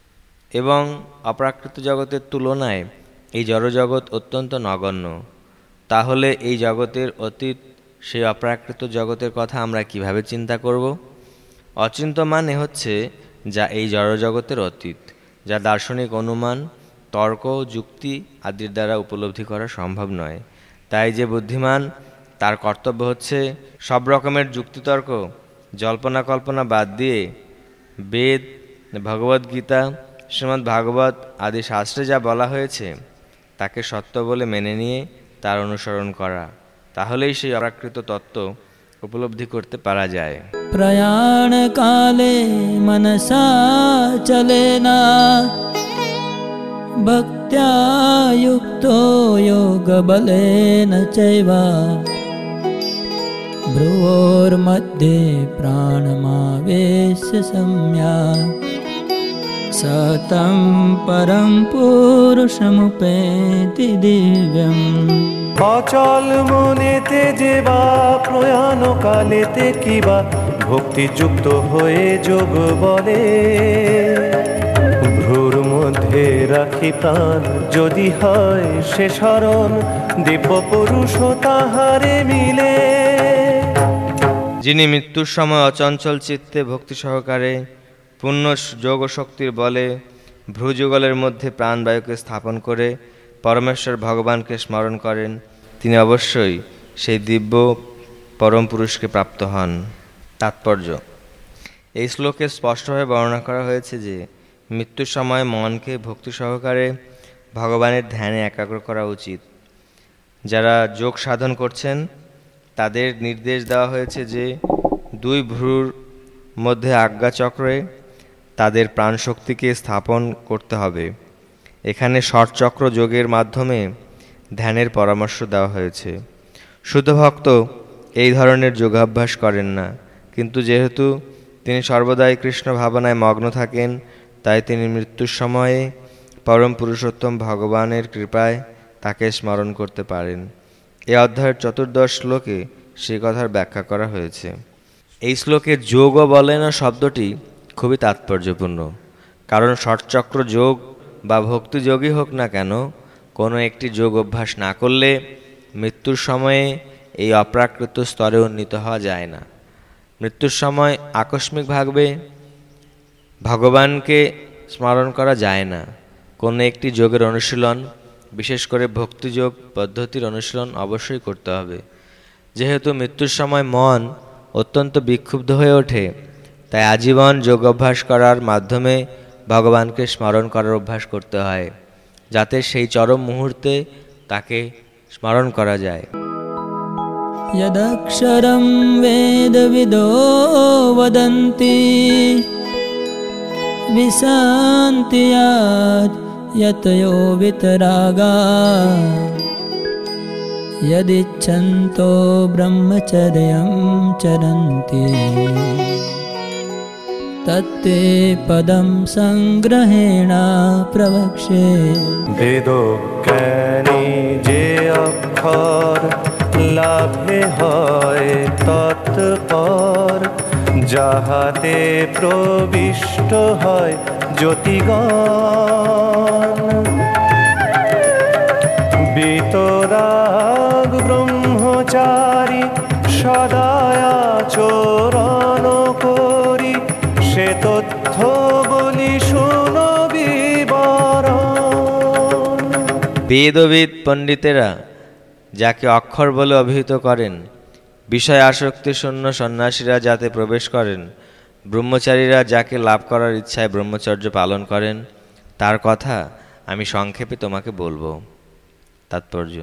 এবং অপ্রাকৃত জগতের তুলনায় এই জড়জগৎ অত্যন্ত নগণ্য। তাহলে এই জগতের অতীত সেই অপ্রাকৃত জগতের কথা আমরা কিভাবে চিন্তা করব? অচিন্ত মানে হচ্ছে যা এই জড়জগতের অতীত, যা দার্শনিক অনুমান, তর্ক, যুক্তি আদির দ্বারা উপলব্ধি করা সম্ভব নয়। তাই যে বুদ্ধিমান, তার কর্তব্য হচ্ছে সব রকমের যুক্তিতর্ক, জল্পনা কল্পনা বাদ দিয়ে বেদ, ভগবদ্গীতা, শ্রীমদ্ ভাগবত আদি শাস্ত্রে যা বলা হয়েছে তাকে সত্য বলে মেনে নিয়ে তার অনুসরণ করা। তাহলেই সেই অপ্রাকৃত তত্ত্ব উপলব্ধি করতে পারা যায়। প্রয়াণ কালে মনসা চলেনা ভক্ত্যা যুক্তো যোগ বলেন চৈবা ভ্রুয়োর্মধ্যে প্রাণমাবেশ্য সম্যক সতম পরম পুরুষমুপেতি দিব্যম। অচল মনেতে যে বা প্রয়াণ কালেতে কিবা ভক্তিযুক্ত হয়ে যোগ বলে ভ্রুর মধ্যে রাখি প্রাণ যদি হয় সে শরণ দিব্য পুরুষ তাহারে মিলে। যিনি মৃত্যুর সময় অচঞ্চল চিত্তে ভক্তি সহকারে পূর্ণ যোগ শক্তির বলে ভ্রুযুগলের মধ্যে প্রাণবায়ুকে স্থাপন করে পরমেশ্বর ভগবানকে স্মরণ করেন, তিনি অবশ্যই সেই দিব্য পরম পুরুষকে প্রাপ্ত হন। তাৎপর্য: এই শ্লোকে স্পষ্টভাবে বর্ণনা করা হয়েছে যে মৃত্যুর সময় মনকে ভক্তি সহকারে ভগবানের ধ্যানে একাগ্র করা উচিত। যারা যোগ সাধন করছেন তাদের নির্দেশ দেওয়া হয়েছে যে দুই ভ্রুর মধ্যে আজ্ঞাচক্রে তাদের প্রাণশক্তিকে স্থাপন করতে হবে। এখানে ষটচক্র যোগের মাধ্যমে ধ্যানের পরামর্শ দেওয়া হয়েছে। শুদ্ধ ভক্ত এই ধরনের যোগাভ্যাস করেন না, কিন্তু যেহেতু তিনি সর্বদাই কৃষ্ণ ভাবনায় মগ্ন থাকেন, তাই তিনি মৃত্যুর সময়ে পরম পুরুষোত্তম ভগবানের কৃপায় তাকে স্মরণ করতে পারেন। এই অধ্যায়ের চতুর্দশ শ্লোকে সেই কথার ব্যাখ্যা করা হয়েছে। এই শ্লোকে যোগ বলে না শব্দটি খুবই তাৎপর্যপূর্ণ, কারণ ষটচক্র যোগ বা ভক্তিযোগই হোক না কেন, কোনো একটি যোগ অভ্যাস না করলে মৃত্যুর সময়ে এই অপ্রাকৃত স্তরে উন্নীত হওয়া যায় না। মৃত্যুর সময় আকস্মিকভাবে ভগবানকে স্মরণ করা যায় না। কোনো একটি যোগের অনুশীলন, বিশেষ করে ভক্তিযোগ পদ্ধতির অনুশীলন অবশ্যই করতে হবে। যেহেতু মৃত্যুর সময় মন অত্যন্ত বিক্ষুব্ধ হয়ে ওঠে, তাই আজীবন যোগ অভ্যাস করার মাধ্যমে ভগবানকে স্মরণ করার অভ্যাস করতে হয়, যাতে সেই চরম মুহূর্তে তাকে স্মরণ করা যায়। यदक्षरं वेदविदो वदन्ति विशान्ति यात् यतयो वितरागा यदिच्छन्तो ब्रह्मचर्यं चरन्ति तत्ते पदं संग्रहेण प्रवक्षे। বেদজ্ঞানী যে অক্ষর লাভে হয় তৎপর, যাহাতে প্রবিষ্ট হয় জ্যোতিগণ। বিতরাগ ব্রহ্মচারী সদায়াচরণ করি, সে তথ্য বলি শুনো বিবরণ। বেদবিদ পণ্ডিতেরা যাকে অক্ষর বলে অভিহিত করেন, বিষয় আসক্তি শূন্য সন্ন্যাসীরা যাতে প্রবেশ করেন, ব্রহ্মচারীরা যাকে লাভ করার ইচ্ছায় ব্রহ্মচর্য পালন করেন, তার কথা আমি সংক্ষেপে তোমাকে বলবো। তাৎপর্য: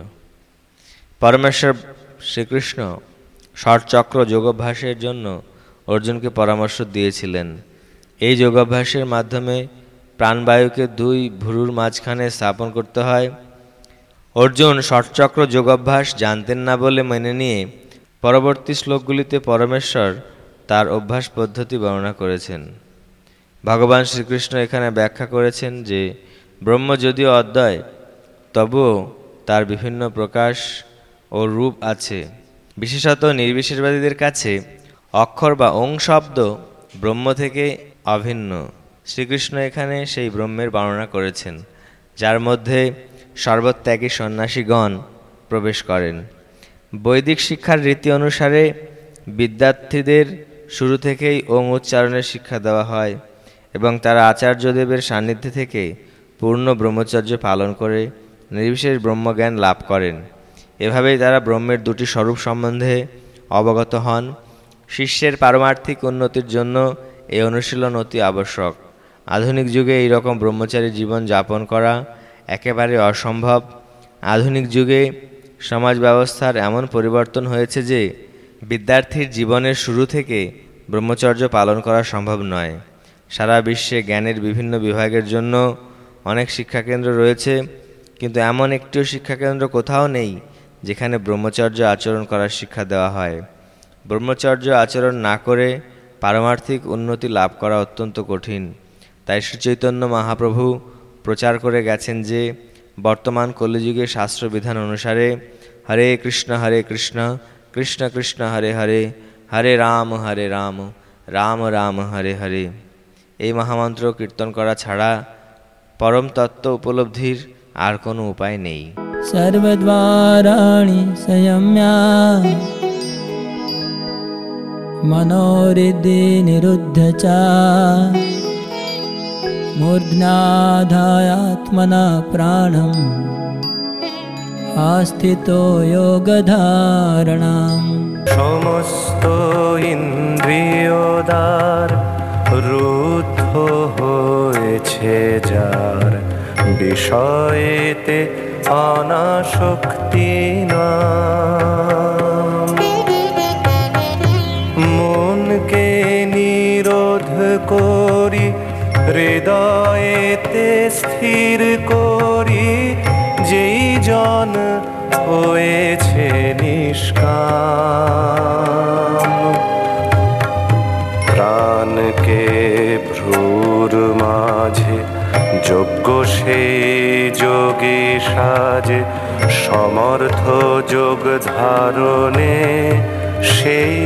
পরমেশ্বর শ্রীকৃষ্ণ ষটচক্র যোগাভ্যাসের জন্য অর্জুনকে পরামর্শ দিয়েছিলেন। এই যোগাভ্যাসের মাধ্যমে প্রাণবায়ুকে দুই ভুরুর মাঝখানে স্থাপন করতে হয়। অর্জুন ষটচক্র যোগাভ্যাস জানতেন না বলে মেনে নিয়ে পরবর্তী শ্লোকগুলিতে পরমেশ্বর তার অভ্যাস পদ্ধতি বর্ণনা করেছেন। ভগবান শ্রীকৃষ্ণ এখানে ব্যাখ্যা করেছেন যে ব্রহ্ম যদিও অদ্বয়, তবুও তার বিভিন্ন প্রকাশ ও রূপ আছে। বিশেষত নির্বিশেষবাদীদের কাছে অক্ষর বা ওং শব্দ ব্রহ্ম থেকে অভিন্ন। শ্রীকৃষ্ণ এখানে সেই ব্রহ্মের বর্ণনা করেছেন, যার মধ্যে সর্বত্যাগী সন্ন্যাসীগণ প্রবেশ করেন। বৈদিক শিক্ষার রীতি অনুসারে বিদ্যার্থীদের শুরু থেকেই ওং উচ্চারণের শিক্ষা দেওয়া হয় এবং তারা আচার্যদেবের সান্নিধ্যে থেকে পূর্ণ ব্রহ্মচর্য পালন করে নির্বিশেষ ব্রহ্মজ্ঞান লাভ করেন। এভাবেই তারা ব্রহ্মের দুটি স্বরূপ সম্বন্ধে অবগত হন। শিষ্যের পারমার্থিক উন্নতির জন্য এই অনুশীলন অতি আবশ্যক। আধুনিক যুগে এই রকম ব্রহ্মচারী জীবন যাপন করা একেবারে অসম্ভব। আধুনিক যুগে সমাজ ব্যবস্থার এমন পরিবর্তন হয়েছে যে বিদ্যার্থীর জীবনের শুরু থেকে ব্রহ্মচর্য পালন করা সম্ভব নয়। সারা বিশ্বে জ্ঞানের বিভিন্ন বিভাগের জন্য অনেক শিক্ষাকেন্দ্র রয়েছে, কিন্তু এমন একটিও শিক্ষাকেন্দ্র কোথাও নেই যেখানে ব্রহ্মচর্য আচরণ করার শিক্ষা দেওয়া হয়। ব্রহ্মচর্য আচরণ না করে পারমার্থিক উন্নতি লাভ করা অত্যন্ত কঠিন। তাই শ্রীচৈতন্য মহাপ্রভু প্রচার করে গেছেন যে বর্তমান কলিযুগে শাস্ত্রবিধান অনুসারে হরে কৃষ্ণ হরে কৃষ্ণ কৃষ্ণ কৃষ্ণ হরে হরে হরে রাম হরে রাম রাম রাম হরে হরে এই মহামন্ত্র কীর্তন করা ছাড়া পরম তত্ত্ব উপলব্ধির আর কোনো উপায় নেই। সর্বদ্বারাণি সংযম্য মনোহৃদি নিরুদ্ধ চ মূর্ধ্নাধায়াত্মনা প্রাণম আস্থিতো যোগধারণাম। সমস্ত ইন্দ্রিয়দ্বার রুদ্ধ হয়েছে যার, বিষয়েতে অনাসক্তি নাম। মনকে নিরোধ করি হৃদয়েতে স্থির করি, যেই জন হয়েছে নিষ্কাম। প্রাণকে ভ্রুর মাঝে যোগ্য সেই যোগে সাজে, সমর্থ যোগ ধারণে সেই।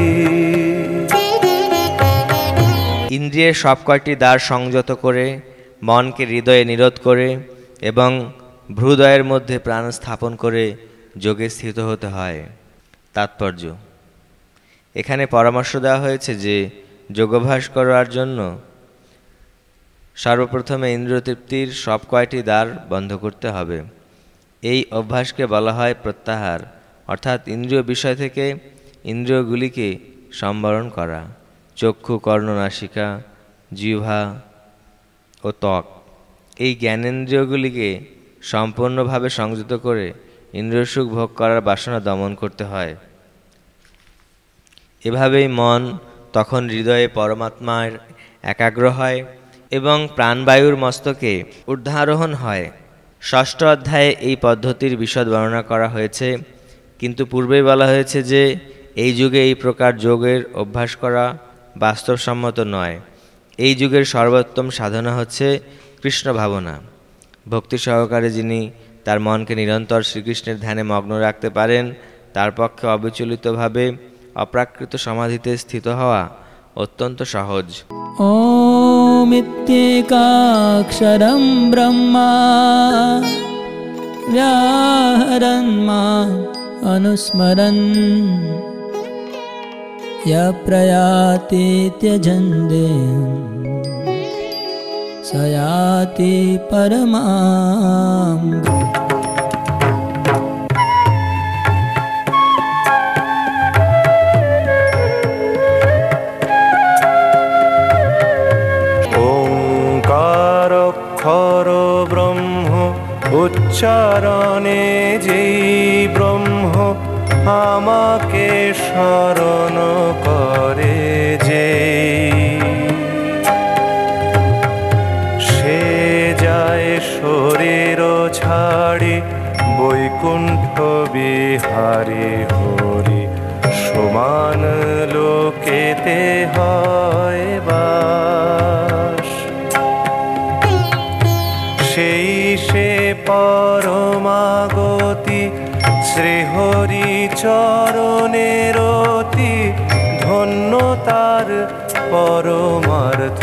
ইন্দ্রিয়ের সব কয়টি দ্বার সংযত করে মনকে হৃদয়ে নিরোধ করে এবং ভ্রুদয়ের মধ্যে প্রাণ স্থাপন করে যোগে স্থিত হতে হয়। তাৎপর্য: এখানে পরামর্শ দেওয়া হয়েছে যে যোগাভ্যাস করার জন্য সর্বপ্রথমে ইন্দ্রিয়তৃপ্তির সব কয়টি দ্বার বন্ধ করতে হবে। এই অভ্যাসকে বলা হয় প্রত্যাহার, অর্থাৎ ইন্দ্রিয় বিষয় থেকে ইন্দ্রিয়গুলিকে সম্বরণ করা। চক্ষু, কর্ণ, নাসিকা, জিহ্বা ও ত্বক এই জ্ঞানেন্দ্রিয়গুলিকে সম্পূর্ণভাবে সংযত করে ইন্দ্রিয়সুখ ভোগ করার বাসনা দমন করতে হয়। এভাবেই মন তখন হৃদয়ে পরমাত্মার একাগ্র হয় এবং প্রাণবায়ুর মস্তকে ঊর্ধ্বারোহণ হয়। ষষ্ঠ অধ্যায়ে এই পদ্ধতির বিশদ বর্ণনা করা হয়েছে, কিন্তু পূর্বেই বলা হয়েছে যে এই যুগে এই প্রকার যোগের অভ্যাস করা বাস্তবসম্মত নয়। এই যুগের সর্বোত্তম সাধনা হচ্ছে কৃষ্ণ ভাবনা। ভক্তি সহকারে যিনি তার মনকে নিরন্তর শ্রীকৃষ্ণের ধ্যানে মগ্ন রাখতে পারেন, তার পক্ষে অবিচলিতভাবে অপ্রাকৃত সমাধিতে স্থিত হওয়া অত্যন্ত সহজ। ওমিত্যেকাক্ষরং ব্রহ্মা व्याहरन् माम् अनुस्मरन् यः प्रयाति त्यजन् देहं स याति परमां गतिम्। ওঙ্কারক্ষর ব্রহ্ম উচ্চারণে যেই ব্রহ্ম আমাকে স্মরণ করে যে, সে যায় শরীর ছাড়ি বৈকুণ্ঠ বিহারে হরি সমান লোকেতে হয় বাস। সেই সে পরমাগতি শ্রীহরি চরণের অতি ধন্য তার পরমার্থ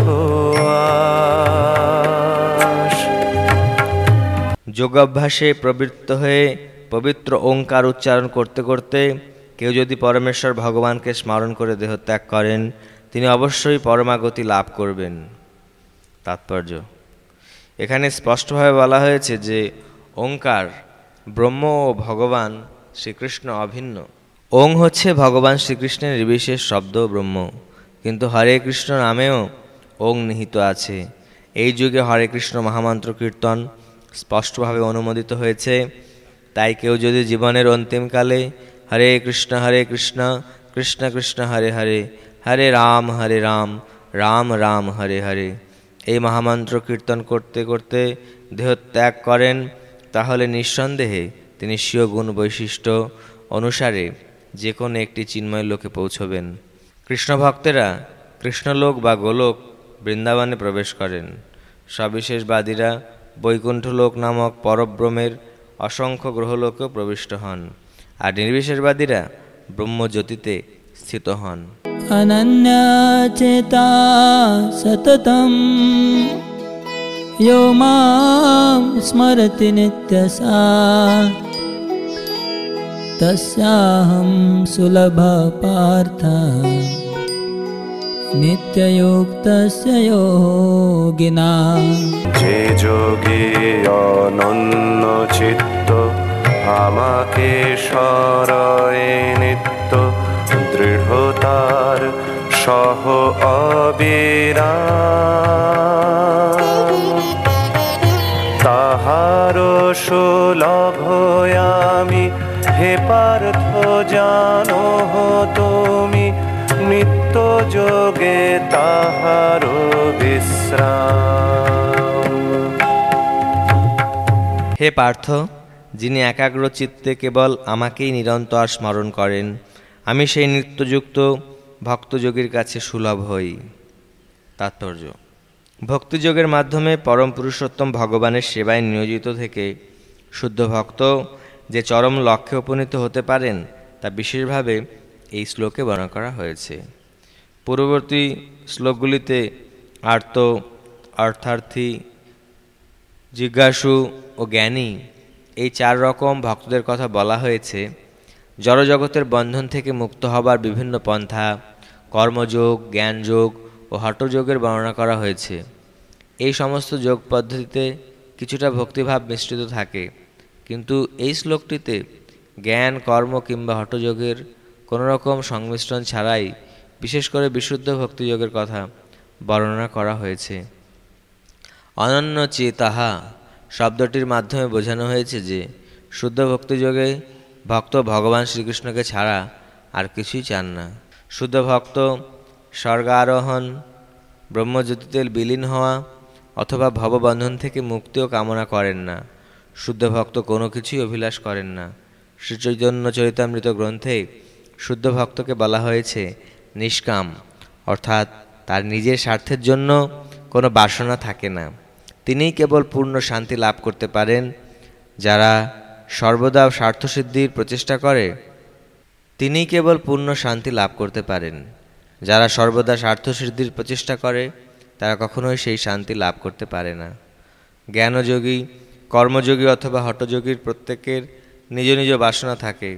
আস। যোগাভ্যাসে প্রবৃত্ত হয়ে পবিত্র ওঙ্কার উচ্চারণ করতে করতে কেউ যদি পরমেশ্বর ভগবানকে স্মরণ করে দেহত্যাগ করেন, তিনি অবশ্যই পরমাগতি লাভ করবেন। তাৎপর্য: এখানে স্পষ্টভাবে বলা হয়েছে যে ওঙ্কার ব্রহ্ম ও ভগবান শ্রীকৃষ্ণ অভিন্ন। ওং হচ্ছে ভগবান শ্রীকৃষ্ণের নির্বিশেষ শব্দ ব্রহ্ম, কিন্তু হরে কৃষ্ণ নামেও ওং নিহিত আছে। এই যুগে হরে কৃষ্ণ মহামন্ত্র কীর্তন স্পষ্টভাবে অনুমোদিত হয়েছে। তাই কেউ যদি জীবনের অন্তিমকালে হরে কৃষ্ণ হরে কৃষ্ণ কৃষ্ণ কৃষ্ণ হরে হরে হরে রাম হরে রাম রাম রাম হরে হরে এই মহামন্ত্র কীর্তন করতে করতে দেহত্যাগ করেন, তাহলে নিঃসন্দেহে তিনি স্বীয় গুণ বৈশিষ্ট্য অনুসারে যে কোনো একটি চিন্ময় লোকে পৌঁছবেন। কৃষ্ণ ভক্তেরা কৃষ্ণলোক বা গোলোক বৃন্দাবনে প্রবেশ করেন। সবিশেষবাদীরা বৈকুণ্ঠলোক নামক পরব্রহ্মের অসংখ্য গ্রহলোকেও প্রবিষ্ট হন, আর নির্বিশেষবাদীরা ব্রহ্মজ্যোতিতে স্থিত হন। অনন্যচেতা সততম यो मां स्मरति नित्यसा तस्याहं सुलभः पार्थ नित्ययुक्तस्य योगिनां। যে যোগী অনন্য চিত্ত আমাকে স্মরয়ে নিত্য দৃঢ়তার সহ অবিরাম, তাহার সুলভ আমি হে পার্থ জানো তুমি নিত্য যোগে তাহার বিশ্রাম। হে পার্থ, যিনি একাগ্র চিত্তে কেবল আমাকেই নিরন্তর স্মরণ করেন, আমি সেই নিত্যযুক্ত ভক্তযোগীর কাছে সুলভ হই। তাৎপর্য: ভক্তিযোগের মাধ্যমে পরম পুরুষোত্তম ভগবানের সেবায় নিয়োজিত থেকে শুদ্ধ ভক্ত যে চরম লক্ষ্যে উপনীত হতে পারেন তা বিশেষভাবে এই শ্লোকে বর্ণনা করা হয়েছে। পূর্ববর্তী শ্লোকগুলিতে আর্ত, অর্থার্থী, জিজ্ঞাসু ও জ্ঞানী এই চার রকম ভক্তদের কথা বলা হয়েছে। জড়জগতের বন্ধন থেকে মুক্ত হবার বিভিন্ন পন্থা, কর্মযোগ, জ্ঞানযোগ ও হঠযোগের বর্ণনা করা হয়েছে। এই সমস্ত যোগ পদ্ধতিতে কিছুটা ভক্তিভাব মিশ্রিত থাকে, কিন্তু এই শ্লোকটিতে জ্ঞান, কর্ম কিংবা হঠযোগের কোনো রকম সংমিশ্রণ ছাড়াই বিশেষ করে বিশুদ্ধ ভক্তিযোগের কথা বর্ণনা করা হয়েছে। অনন্য চেতাহা শব্দটির মাধ্যমে বোঝানো হয়েছে যে শুদ্ধ ভক্তিযোগে ভক্ত ভগবান শ্রীকৃষ্ণকে ছাড়া আর কিছুই চান না। শুদ্ধ ভক্ত স্বর্গারোহণ, ব্রহ্মজ্যোতিতে বিলীন হওয়া অথবা ভববন্ধন থেকে মুক্তিও কামনা করেন না। শুদ্ধ ভক্ত কোনো কিছুই অভিলাষ করেন না। শ্রীচৈতন্য চরিতামৃত গ্রন্থে শুদ্ধ ভক্তকে বলা হয়েছে নিষ্কাম, অর্থাৎ তার নিজের স্বার্থের জন্য কোনো বাসনা থাকে না। তিনিই কেবল পূর্ণ শান্তি লাভ করতে পারেন। যারা সর্বদা স্বার্থসিদ্ধির প্রচেষ্টা করে তিনিই কেবল পূর্ণ শান্তি লাভ করতে পারেন। যারা সর্বদা স্বার্থসিদ্ধির প্রচেষ্টা করে তারা কখনোই সেই শান্তি লাভ করতে পারে না। জ্ঞানযোগী, কর্মযোগী অথবা হঠযোগীর প্রত্যেকের নিজ নিজ বাসনা থাকে,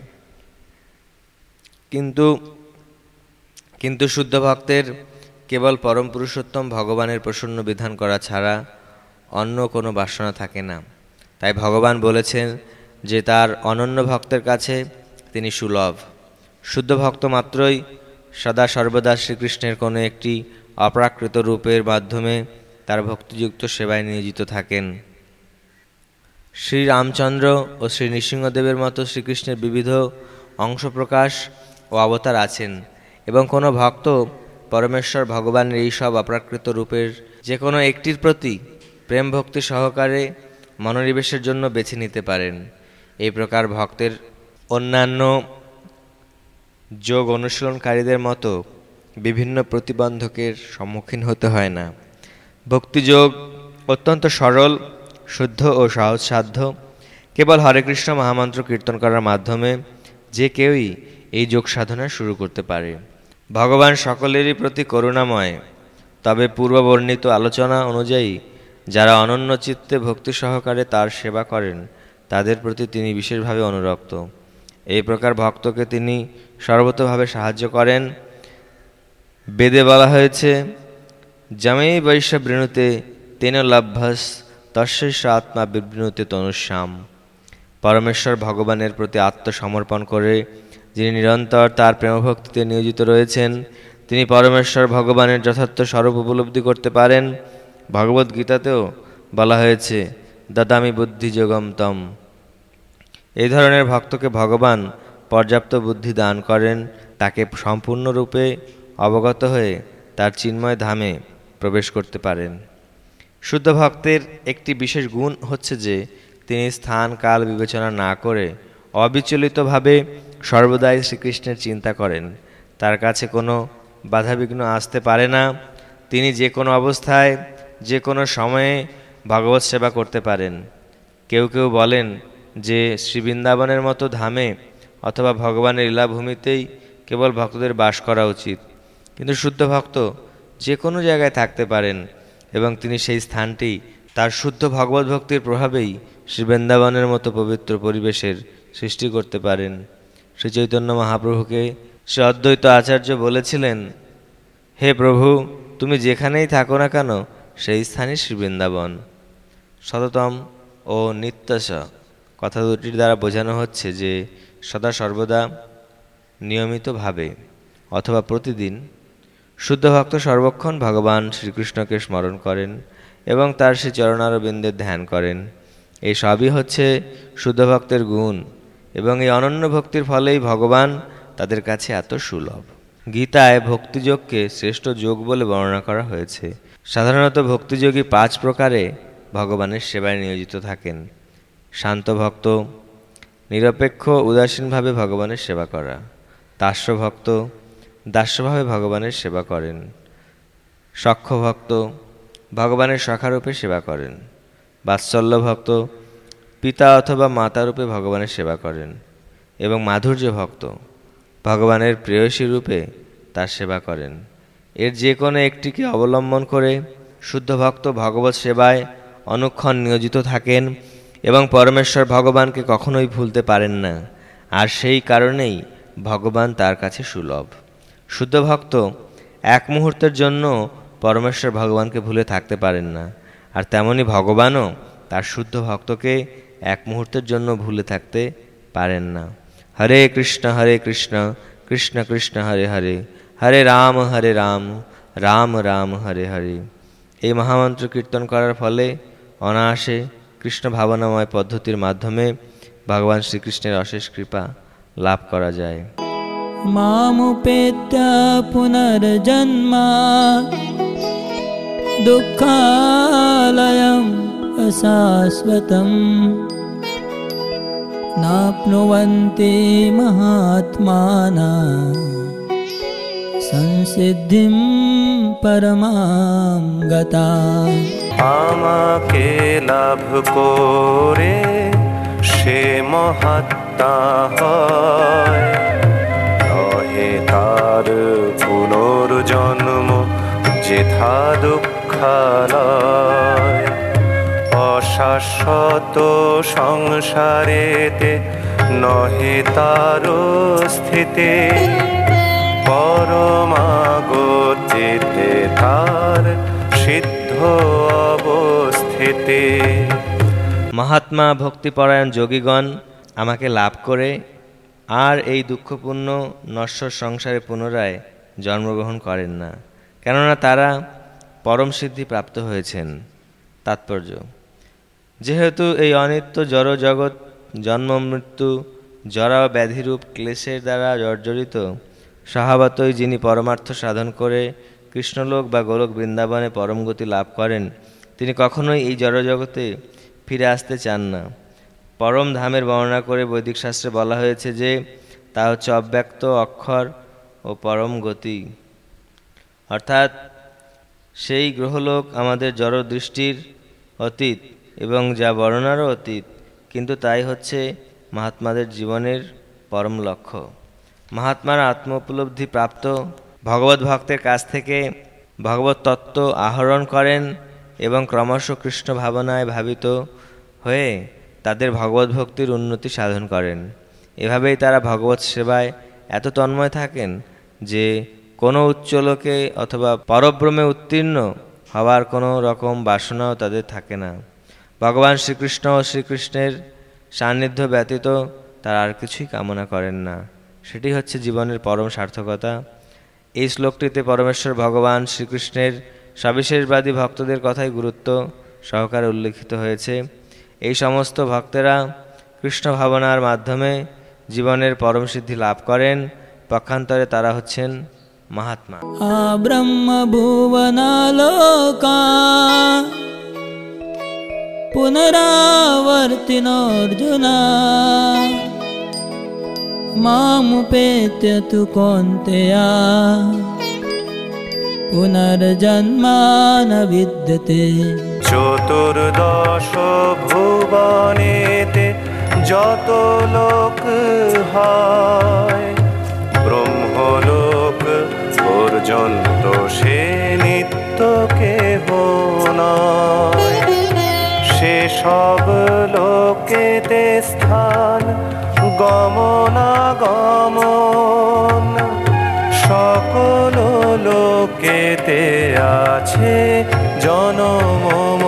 কিন্তু কিন্তু শুদ্ধ ভক্তের কেবল পরম পুরুষোত্তম ভগবানের প্রসন্ন বিধান করা ছাড়া অন্য কোনো বাসনা থাকে না। তাই ভগবান বলেছেন যে তার অনন্য ভক্তের কাছে তিনি সুলভ। শুদ্ধ ভক্ত মাত্রই সদা সর্বদা শ্রীকৃষ্ণের কোনো একটি অপ্রাকৃত রূপের মাধ্যমে তার ভক্তিযুক্ত সেবায় নিয়োজিত থাকেন। শ্রী রামচন্দ্র ও শ্রী নৃসিংহদেবের মতো শ্রীকৃষ্ণের বিবিধ অংশপ্রকাশ ও অবতার আছেন, এবং কোনো ভক্ত পরমেশ্বর ভগবানের এই সব অপ্রাকৃত রূপের যে কোনো একটির প্রতি প্রেম ভক্তি সহকারে মনোনিবেশের জন্য বেছে নিতে পারেন। এই প্রকার ভক্তের অন্যান্য যোগ অনুশীলনকারীদের মতো বিভিন্ন প্রতিবন্ধকের সম্মুখীন হতে হয় না। ভক্তিযোগ অত্যন্ত সরল, শুদ্ধ ও সহজসাধ্য। কেবল হরে কৃষ্ণ মহামন্ত্র কীর্তন করার মাধ্যমে যে কেউই এই যোগ সাধনা শুরু করতে পারে। ভগবান সকলেরই প্রতি করুণাময়, তবে পূর্ববর্ণিত আলোচনা অনুযায়ী যারা অনন্য চিত্তে ভক্তি সহকারে তার সেবা করেন তাদের প্রতি তিনি বিশেষভাবে অনুরক্ত। এই প্রকার ভক্তকে তিনি সর্বতোভাবে সাহায্য করেন। বেদে বলা হয়েছে, যমেই বৈশ্য বৃণুতে তেন লভ্যস তস্যৈষ আত্মা বিবৃণুতে তনুশ্যাম। পরমেশ্বর ভগবানের প্রতি আত্মসমর্পণ করে যিনি নিরন্তর তার প্রেমভক্তিতে নিয়োজিত রয়েছেন তিনি পরমেশ্বর ভগবানের যথার্থ স্বরূপ উপলব্ধি করতে পারেন। ভগবদ্গীতাতেও বলা হয়েছে, দদামি বুদ্ধিযোগম তম। এই ধরনের ভক্তকে ভগবান পর্যাপ্ত বুদ্ধি দান করেন, তাকে সম্পূর্ণরূপে অবগত হয়ে তার চিন্ময় ধামে প্রবেশ করতে পারেন। শুদ্ধ ভক্তের একটি বিশেষ গুণ হচ্ছে যে তিনি স্থান কাল বিবেচনা না করে অবিচলিতভাবে সর্বদাই শ্রীকৃষ্ণের চিন্তা করেন। তার কাছে কোনো বাধাবিঘ্ন আসতে পারে না। তিনি যে কোনো অবস্থায় যে কোনো সময়ে ভগবৎ সেবা করতে পারেন। কেউ কেউ বলেন যে শ্রী বৃন্দাবনের মতো ধামে অথবা ভগবানের লীলাভূমিতেই কেবল ভক্তদের বাস করা উচিত, কিন্তু শুদ্ধ ভক্ত যে কোনো জায়গায় থাকতে পারেন এবং তিনি সেই স্থানটি তার শুদ্ধ ভগবত ভক্তির প্রভাবেই শ্রী বৃন্দাবনের মতো পবিত্র পরিবেশের সৃষ্টি করতে পারেন। শ্রী চৈতন্য মহাপ্রভুকে শ্রী অদ্বৈত আচার্য বলেছিলেন, হে প্রভু, তুমি যেখানেই থাকো না কেন সেই স্থানই শ্রী বৃন্দাবন। সততম ও নিত্যশ কথা দুটির দ্বারা বোঝানো হচ্ছে যে সদা সর্বদা, নিয়মিতভাবে অথবা প্রতিদিন শুদ্ধ ভক্ত সর্বক্ষণ ভগবান শ্রীকৃষ্ণকে স্মরণ করেন এবং তার সেই চরণারবিন্দের ধ্যান করেন। এই সবই হচ্ছে শুদ্ধ ভক্তের গুণ, এবং এই অনন্য ভক্তির ফলেই ভগবান তাদের কাছে এত সুলভ। গীতায় ভক্তিযোগকে শ্রেষ্ঠ যোগ বলে বর্ণনা করা হয়েছে। সাধারণত ভক্তিযোগী পাঁচ প্রকারে ভগবানের সেবায় নিয়োজিত থাকেন। শান্ত ভক্ত, নিরপেক্ষ উদাসীনভাবে ভগবানের সেবা করা। দাস্য ভক্ত দাস্যভাবে ভগবানের সেবা করেন। সখ্য ভক্ত ভগবানের সখারূপে সেবা করেন। বাৎসল্য ভক্ত পিতা অথবা মাতারূপে ভগবানের সেবা করেন। এবং মাধুর্য ভক্ত ভগবানের প্রেয়সী রূপে তার সেবা করেন। এর যে কোনো একটিকে অবলম্বন করে শুদ্ধ ভক্ত ভগবৎ সেবায় অনুক্ষণ নিয়োজিত থাকেন এবং পরমেশ্বর ভগবানকে কখনোই ভুলতে পারেন না, আর সেই কারণেই ভগবান তার কাছে সুলভ। শুদ্ধ ভক্ত এক মুহূর্তের জন্য পরমেশ্বর ভগবানকে ভুলে থাকতে পারেন না, আর তেমনি ভগবানও তার শুদ্ধ ভক্তকে এক মুহূর্তের জন্য ভুলে থাকতে পারেন না। হরে কৃষ্ণ হরে কৃষ্ণ কৃষ্ণ কৃষ্ণ হরে হরে, হরে রাম হরে রাম রাম রাম হরে হরে। এই মহামন্ত্র কীর্তন করার ফলে অনায়াসে কৃষ্ণ ভাবনাময় পদ্ধতির মাধ্যমে ভগবান শ্রীকৃষ্ণের অশেষ কৃপা লাভ করা যায়। মামুপেত্য পুনর্জন্ম দুঃখালয়ম অশাশ্বতম নাপ্নুবন্তি মহাত্মানাঃ সংসিদ্ধিম পরমাং গতাঃ। আমাকে লাভ করে সে মহাত্মা হয়, আর পুনর্জন্ম যেথা দুঃখালয়। অশাশ্বত সংসারেতে নহে তার স্থিতি, পরমাগতিতে তার সিদ্ধ অবস্থিতি। মহাত্মা ভক্তিপরায়ণ যোগীগণ আমাকে লাভ করে আর এই দুঃখপূর্ণ নশ্বর সংসারে পুনরায় জন্মগ্রহণ করেন না, কেননা তারা পরম সিদ্ধি প্রাপ্ত হয়েছেন। তাৎপর্য: যেহেতু এই অনিত্য জড় জগৎ জন্ম মৃত্যু জরা ও ব্যাধিরূপ ক্লেশের দ্বারা জর্জরিত, স্বভাবতই যিনি পরমার্থ সাধন করে কৃষ্ণলোক বা গোলক বৃন্দাবনে পরম গতি লাভ করেন, তিনি কখনোই এই জড়জগতে ফিরে আসতে চান না। পরম ধামের বর্ণনা করে বৈদিক শাস্ত্রে বলা হয়েছে যে তা হচ্ছে অব্যক্ত অক্ষর ও পরম গতি, অর্থাৎ সেই গ্রহলোক আমাদের জড় দৃষ্টির অতীত এবং যা বর্ণনারও অতীত, কিন্তু তাই হচ্ছে মহাত্মাদের জীবনের পরম লক্ষ্য। মহাত্মারা আত্ম উপলব্ধি প্রাপ্ত ভগবত ভক্তের কাছ থেকে ভগবত তত্ত্ব আহরণ করেন এবং ক্রমশ কৃষ্ণ ভাবনায় ভাবিত হয়ে তাদের ভগবত ভক্তির উন্নতি সাধন করেন। এভাবেই তারা ভগবত সেবায় এত তন্ময় থাকেন যে কোনো উচ্চলোকে অথবা পরব্রহ্মে উত্তীর্ণ হওয়ার কোনো রকম বাসনাও তাদের থাকে না। ভগবান শ্রীকৃষ্ণ ও শ্রীকৃষ্ণের সান্নিধ্য ব্যতীত তারা আর কিছুই কামনা করেন না। সেটি হচ্ছে জীবনের পরম সার্থকতা। এই শ্লোকটিতে পরমেশ্বর ভগবান শ্রীকৃষ্ণের সবিশেষবাদী ভক্তদের কথাই গুরুত্ব সহকারে উল্লেখিত হয়েছে। এই সমস্ত ভক্তেরা কৃষ্ণ ভাবনার মাধ্যমে জীবনের পরম সিদ্ধি লাভ করেন। পক্ষান্তরে তারা হচ্ছেন মহাত্মা। আ ব্রহ্ম ভুবনালোকা পুনরাবর্তিনোऽর্জুন মামুপেত্য তু কৌন্তেয়া পুনর্জন্ম ন বিদ্যতে। চতুর্দশ ভুবনেতে যত লোক হয়, ব্রহ্মলোক পর্যন্ত সে নিত্য কেহ নয়। সে সব লোকেতে স্থান গমনাগমন, সকল লোকেতে আছে জনম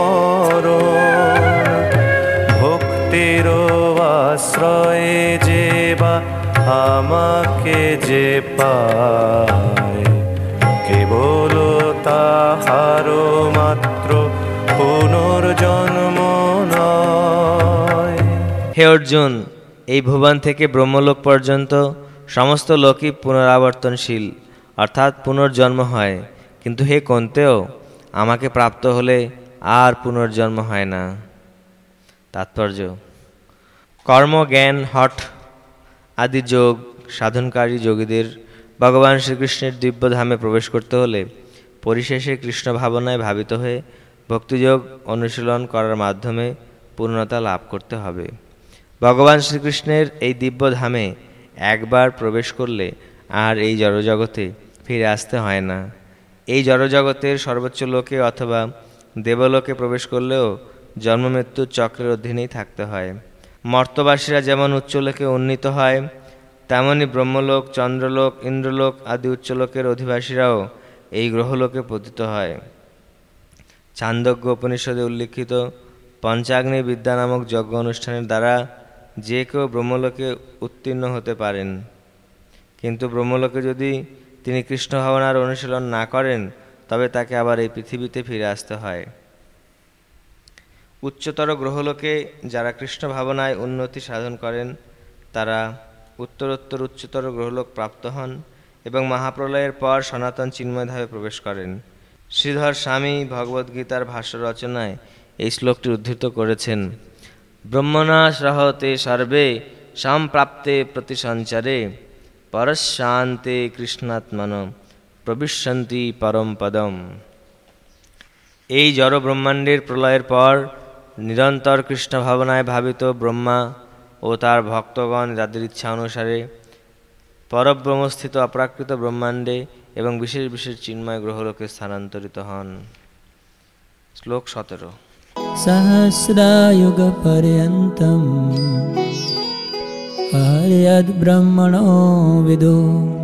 মরণ। ভক্তির আশ্রয়ে যে বা আমাকে যে পায়, কেবল তাহার মাত্র পুনর্জন্ম নয়। হে অর্জুন, এই ভুবন থেকে ব্রহ্মলোক পর্যন্ত সমস্ত লোকই পুনরাবর্তনশীল, অর্থাৎ পুনর্জন্ম হয়। কিন্তু হে কৌন্তেয়, আমাকে প্রাপ্ত হলে আর পুনর্জন্ম হয় না। তাৎপর্য: কর্ম জ্ঞান হঠ আদি যোগ সাধনকারী যোগীদের ভগবান শ্রীকৃষ্ণের দিব্যধামে প্রবেশ করতে হলে পরিশেষে কৃষ্ণ ভাবনায় ভাবিত হয়ে ভক্তিযোগ অনুশীলন করার মাধ্যমে পূর্ণতা লাভ করতে হবে। ভগবান শ্রীকৃষ্ণের এই দিব্যধামে একবার প্রবেশ করলে আর এই জড়জগতে ফিরে আসতে হয় না। এই জড়জগতের সর্বোচ্চ লোকে অথবা দেবলোকে প্রবেশ করলেও জন্মমৃত্যুর চক্রের অধীনেই থাকতে হয়। মর্তবাসীরা যেমন উচ্চলোকে উন্নীত হয়, তেমনি ব্রহ্মলোক, চন্দ্রলোক, ইন্দ্রলোক আদি উচ্চলোকের অধিবাসীরাও এই গ্রহলোকে পতিত হয়। ছান্দোগ্য উপনিষদে উল্লিখিত পঞ্চাগ্নি বিদ্যা নামক যজ্ঞ অনুষ্ঠানের দ্বারা যে কেউ ব্রহ্মলোকে উত্তীর্ণ হতে পারেন, কিন্তু ব্রহ্মলোকে যদি তিনি কৃষ্ণ ভাবনার অনুশীলন না করেন তবে তাকে আবার এই পৃথিবীতে ফিরে আসতে হয়। উচ্চতর গ্রহলোকে যারা কৃষ্ণ ভাবনায় উন্নতি সাধন করেন তারা উত্তরোত্তর উচ্চতর গ্রহলোক প্রাপ্ত হন এবং মহাপ্রলয়ের পর সনাতন চিন্ময়ধামে প্রবেশ করেন। শ্রীধর স্বামী ভগবদ্গীতার ভাষ্য রচনায় এই শ্লোকটি উদ্ধৃত করেছেন। ব্রহ্মণা সহতে সর্বে সম্প্রাপ্তে প্রতিসঞ্চারে পরশান্তে কৃষ্ণাত্মন প্রবিশন্তি পরম পদম। এই জড় ব্রহ্মাণ্ডের প্রলয়ের পর নিরন্তর কৃষ্ণ ভাবনায় ভাবিত ব্রহ্মা ও তার ভক্তগণ যাদের ইচ্ছা অনুসারে পরব্রহ্মস্থিত অপ্রাকৃত ব্রহ্মাণ্ডে এবং বিশেষ বিশেষ চিন্ময় গ্রহলোকে স্থানান্তরিত হন। শ্লোক সতেরো। সহস্রায়ুগ পর্যন্তম হর্যদ ব্রহ্মণো বিদু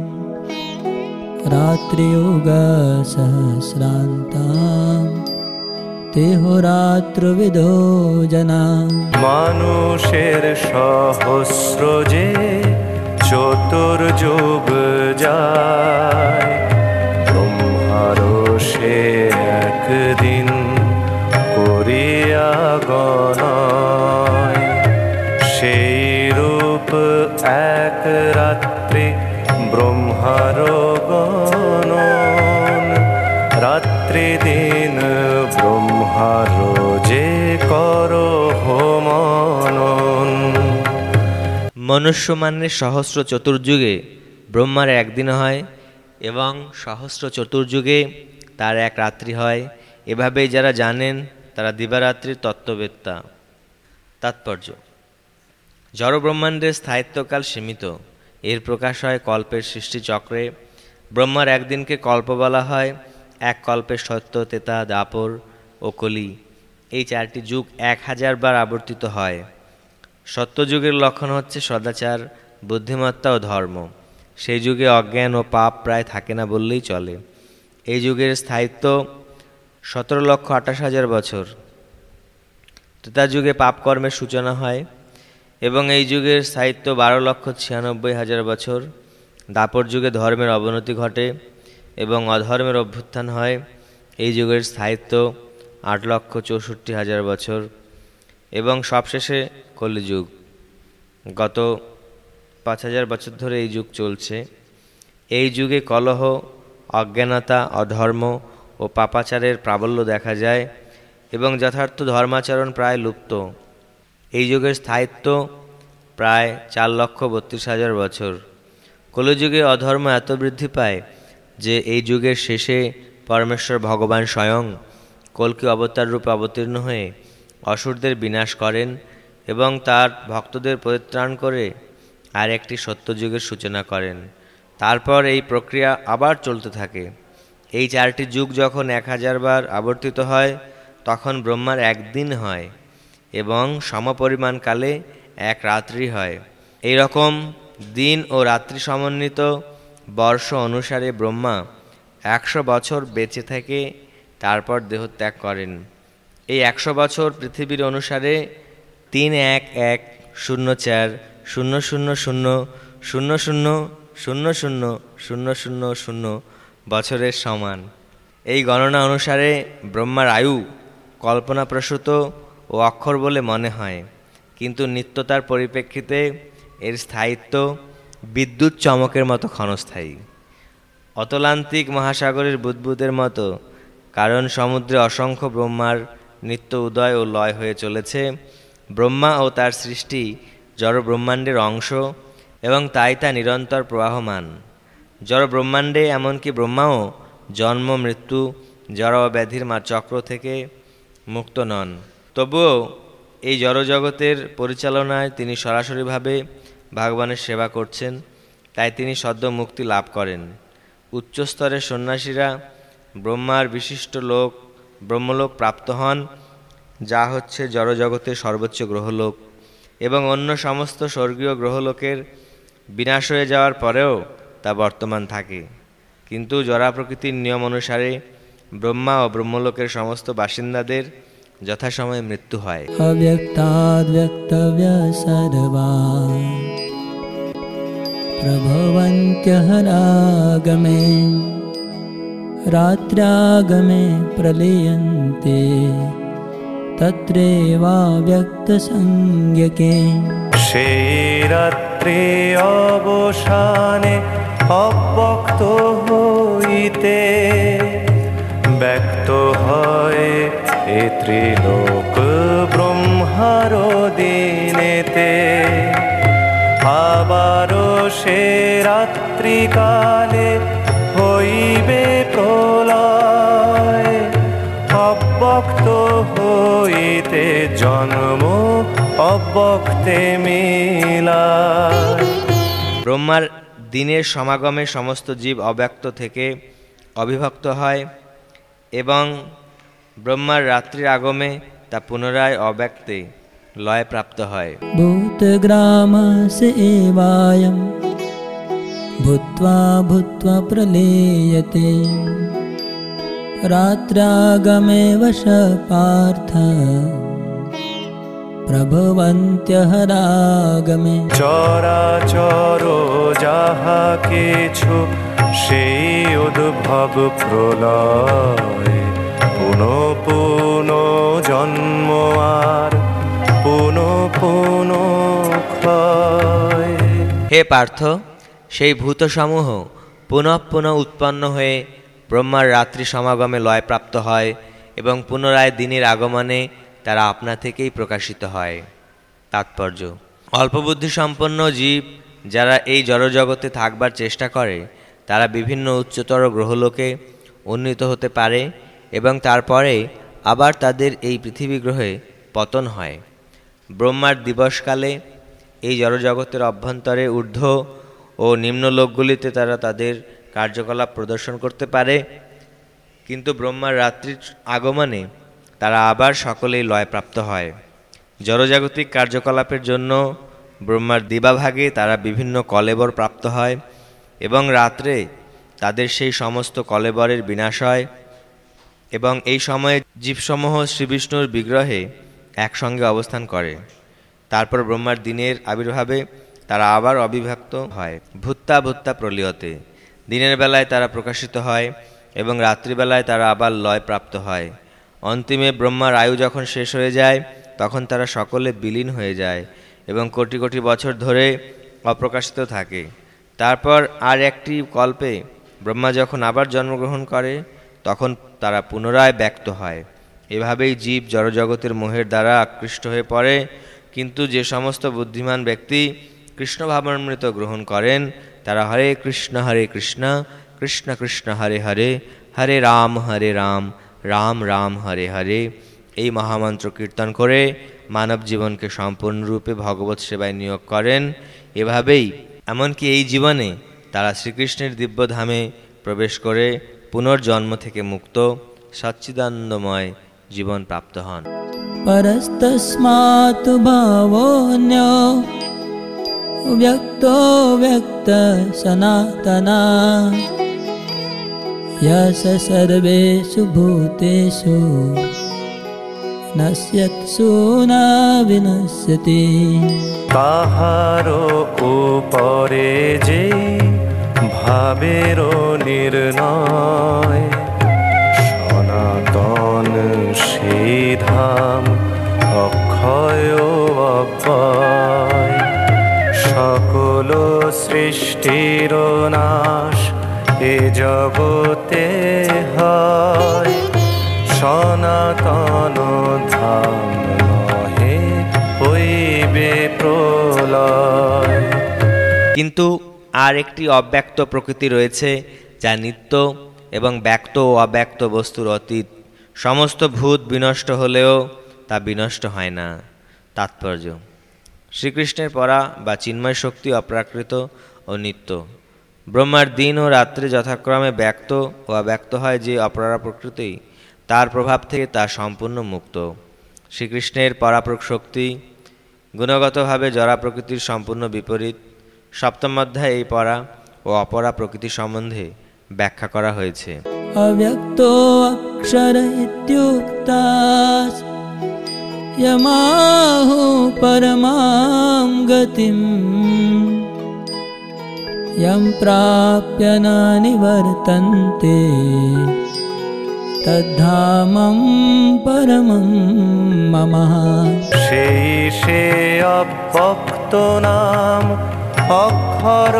রাত্রিযোগ সহস্রান্তাম তেহরাত্রবিদো জনা। মানুষের সহস্র যে চতুর্যুগ যায়, ব্রহ্মারও সে একদিন করিয়া গণয়। সেই রূপ এক রাত্রে ব্রহ্মারও গণন, রাত্রি দিন ব্রহ্মারও যে করহ মনন। মনুষ্য মানের সহস্র চতুর্যুগে ব্রহ্মার একদিন হয় এবং সহস্র চতুর্যুগে তার এক রাত্রি হয়। এভাবেই যারা জানেন তারা দিবারাত্রির তত্ত্ববেত্তা। তাৎপর্য: জড় ব্রহ্মাণ্ডের স্থায়িত্বকাল সীমিত। এর প্রকাশ হয় কল্পের সৃষ্টিচক্রে। ব্রহ্মার একদিনকে কল্প বলা হয়। এক কল্পের সত্য, তেতা, দাপর ও কলি এই চারটি যুগ এক হাজার বার আবর্তিত হয়। সত্যযুগের লক্ষণ হচ্ছে সদাচার, বুদ্ধিমত্তা ও ধর্ম। সেই যুগে অজ্ঞান ও পাপ প্রায় থাকে না বললেই চলে। এই যুগের স্থায়িত্ব সতেরো লক্ষ আঠাশ হাজার বছর। ত্রেতা যুগে পাপকর্মের সূচনা হয় এবং এই যুগের স্থায়িত্ব বারো লক্ষ ছিয়ানব্বই হাজার বছর। দাপর যুগে ধর্মের অবনতি ঘটে এবং অধর্মের অভ্যুত্থান হয়। এই যুগের স্থায়িত্ব আট লক্ষ চৌষট্টি হাজার বছর এবং সবশেষে কলিযুগ। গত পাঁচ হাজার বছর ধরে এই যুগ চলছে। এই যুগে কলহ, অজ্ঞানতা, অধর্ম ও পাপাচারের প্রাবল্য দেখা যায় এবং যথার্থ ধর্মাচরণ প্রায় লুপ্ত। এই যুগের স্থায়িত্ব প্রায় চার লক্ষ বত্রিশ হাজার বছর। কলিযুগে অধর্ম এত বৃদ্ধি পায় যে এই যুগের শেষে পরমেশ্বর ভগবান স্বয়ং কল্কি অবতার রূপে অবতীর্ণ হয়ে অসুরদের বিনাশ করেন এবং তার ভক্তদের পরিত্রাণ করে আর একটি সত্যযুগের সূচনা করেন। তারপর এই প্রক্রিয়া আবার চলতে থাকে। এই চারটি যুগ যখন এক হাজার বার আবর্তিত হয় তখন ব্রহ্মার একদিন হয় এবং সমপরিমাণকালে এক রাত্রি হয়। এই রকম দিন ও রাত্রি সমন্বিত বর্ষ অনুসারে ব্রহ্মা একশো বছর বেঁচে থেকে তারপর দেহত্যাগ করেন। এই একশো বছর পৃথিবীর অনুসারে তিন এক এক শূন্য চার শূন্য শূন্য শূন্য শূন্য শূন্য শূন্য শূন্য শূন্য শূন্য শূন্য বছরের সমান। এই গণনা অনুসারে ব্রহ্মার আয়ু কল্পনাপ্রসূত ও অক্ষর বলে মনে হয়, কিন্তু নিত্যতার পরিপ্রেক্ষিতে এর স্থায়িত্ব বিদ্যুৎ চমকের মতো ক্ষণস্থায়ী। অতলান্তিক মহাসাগরের বুদ্বুদের মতো, কারণ সমুদ্রে অসংখ্য ব্রহ্মার নিত্য উদয় ও লয় হয়ে চলেছে। ব্রহ্মা ও তার সৃষ্টি জড় ব্রহ্মাণ্ডের অংশ এবং তাই তা নিরন্তর প্রবাহমান। জড় ব্রহ্মাণ্ডে এমনকি ব্রহ্মাও জন্ম, মৃত্যু, জড় ও ব্যাধির মা চক্র থেকে মুক্ত নন। তবুও এই জড়জগতের পরিচালনায় তিনি সরাসরিভাবে ভগবানের সেবা করছেন, তাই তিনি সদ্য মুক্তি লাভ করেন। উচ্চস্তরের সন্ন্যাসীরা ব্রহ্মার বিশিষ্ট লোক ব্রহ্মলোক প্রাপ্ত হন, যা হচ্ছে জড়জগতের সর্বোচ্চ গ্রহলোক, এবং অন্য সমস্ত স্বর্গীয় গ্রহলোকের বিনাশ হয়ে যাওয়ার পরেও তা বর্তমান থাকে। কিন্তু জড়া প্রকৃতির নিয়ম অনুসারে ব্রহ্মা ও ব্রহ্মলোকের সমস্ত বাসিন্দাদের যথাসময়ে মৃত্যু হয়। অব্যক্তাদ্ব্যক্তব্য সর্বা প্রভবন্ত্যঃ রাগমে রাত্রাগমে প্রলীয়ন্তে তত্রেবাব্যক্তসংজ্ঞকে। সেই রাত্রে অবসানে অব্যক্ত হইতে ব্যক্ত হয় এ ত্রিলোক ব্রহ্মার দিনেতে। আবারও সে রাত্রিকালে হইবে প্রলয়, অব্যক্ত হইতে জন্ম অব্যক্তে মিলায়। ব্রহ্মার দিনের সমাগমে সমস্ত জীব অব্যক্ত থেকে অবিভক্ত হয় এবং ব্রহ্মার রাত্রির আগমে তা পুনরায় অব্যক্তে লয় প্রাপ্ত হয়। भूतग्रामस्य एवायं भूत्वा भूत्वा प्रलीयते रात्रागमे वश पार्थ प्रभवन्त्यः रागमे। চরাচর যাহা কিছু সেই উদ্ভব প্রলয়, পুনঃ পুনঃ জন্ম আর পুনঃ পুনঃ ক্ষয়। হে পার্থ, সেই ভূতসমূহ পুনঃ পুনঃ উৎপন্ন হয়ে ব্রহ্মার রাত্রি সমাগমে লয়প্রাপ্ত হয় এবং পুনরায় দিনের আগমনে তারা আপনা থেকেই প্রকাশিত হয়। তাৎপর্য: অল্পবুদ্ধি সম্পন্ন জীব যারা এই জড়জগতে থাকবার চেষ্টা করে তারা বিভিন্ন উচ্চতর গ্রহলোকে উন্নীত হতে পারে এবং তারপরে আবার তাদের এই পৃথিবী গ্রহে পতন হয়। ব্রহ্মার দিবসকালে এই জড়জগতের অভ্যন্তরে ঊর্ধ্ব ও নিম্ন লোকগুলিতে তারা তাদের কার্যকলাপ প্রদর্শন করতে পারে, কিন্তু ব্রহ্মার রাত্রির আগমনে তারা আবার সকলেই লয়প্রাপ্ত হয়। জড়জাগতিক কার্যকলাপের জন্য ব্রহ্মার দিবাভাগে তারা বিভিন্ন কলেবর প্রাপ্ত হয় এবং রাত্রে তাদের সেই সমস্ত কলেবরের বিনাশ হয় এবং এই সময়ে জীবসমূহ শ্রীবিষ্ণুর বিগ্রহে একসঙ্গে অবস্থান করে। তারপর ব্রহ্মার দিনের আবির্ভাবে তারা আবার অবিভক্ত হয়। ভূত্তা ভূত্তা প্রলীয়তে, দিনের বেলায় তারা প্রকাশিত হয় এবং রাত্রিবেলায় তারা আবার লয় প্রাপ্ত হয়। অন্তিমে ব্রহ্মার আয়ু যখন শেষ হয়ে যায় তখন তারা সকলে বিলীন হয়ে যায় এবং কোটি কোটি বছর ধরে অপ্রকাশিত থাকে। তারপর আর একটি কল্পে ব্রহ্মা যখন আবার জন্মগ্রহণ করে তখন তারা পুনরায় ব্যক্ত হয়। এভাবেই জীব জড়জগতের মোহের দ্বারা আকৃষ্ট হয়ে পড়ে, কিন্তু যে সমস্ত বুদ্ধিমান ব্যক্তি কৃষ্ণ ভাবামৃত গ্রহণ করেন তারা হরে কৃষ্ণ হরে কৃষ্ণ কৃষ্ণ কৃষ্ণ হরে হরে হরে রাম হরে রাম রাম রাম হরে হরে এই মহামন্ত্র কীর্তন করে মানব জীবনকে সম্পূর্ণরূপে ভগবৎ সেবায় নিয়োগ করেন। এভাবেই এমনকি এই জীবনে তারা শ্রীকৃষ্ণের দিব্যধামে প্রবেশ করে পুনর্জন্ম থেকে মুক্ত সচ্চিদানন্দময় জীবন প্রাপ্ত হন। परस्तस्मात् भावोऽन्यो व्यक्तो व्यक्त सनातना यस सर्वेषु भूतेषु नश्यत्सु न विनश्यति। তাহারও উপরে যে ভাবেরও নির্ণয়, সনাতন সেই ধাম অক্ষয় অব্যয়। সকল সৃষ্টির নাশ এ জগতে হয়, সনাতন ধাম নহে হইবে প্রলয়। কিন্তু আর একটি অব্যক্ত প্রকৃতি রয়েছে যা নিত্য এবং ব্যক্ত ও অব্যক্ত বস্তুর অতীত। সমস্ত ভূত বিনষ্ট হলেও তা বিনষ্ট হয় না। তাৎপর্য: শ্রীকৃষ্ণের পরা বা চিন্ময় শক্তি অপ্রাকৃত ও নিত্য। ব্রহ্মার দিন ও রাত্রে যথাক্রমে ব্যক্ত ও অব্যক্ত হয় যে অপরা প্রকৃতি, তার প্রভাব থেকে তা সম্পূর্ণ মুক্ত। শ্রীকৃষ্ণের পরাপ্রক শক্তি গুণগতভাবে জড়া প্রকৃতির সম্পূর্ণ বিপরীত। সপ্তম অধ্যায়ে এই পরা ও অপরা প্রকৃতি সম্বন্ধে ব্যাখ্যা করা হয়েছে। अव्यक्तो अक्षर इत्युक्तास् यमाहु परमां गतिम् यं प्राप्य न निवर्तन्ते तद्धामं परमं मम। সেই সে অব্যক্ত নাম অক্ষর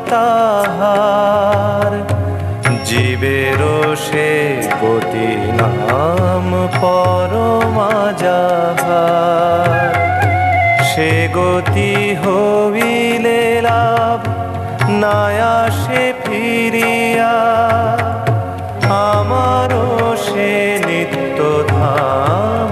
তাহার, জীবেরও সে গতি নাম পরমা যাহার। সে গতি হইলে লাভ নাই আসে ফিরিয়া, আমারও সে নিত্য ধাম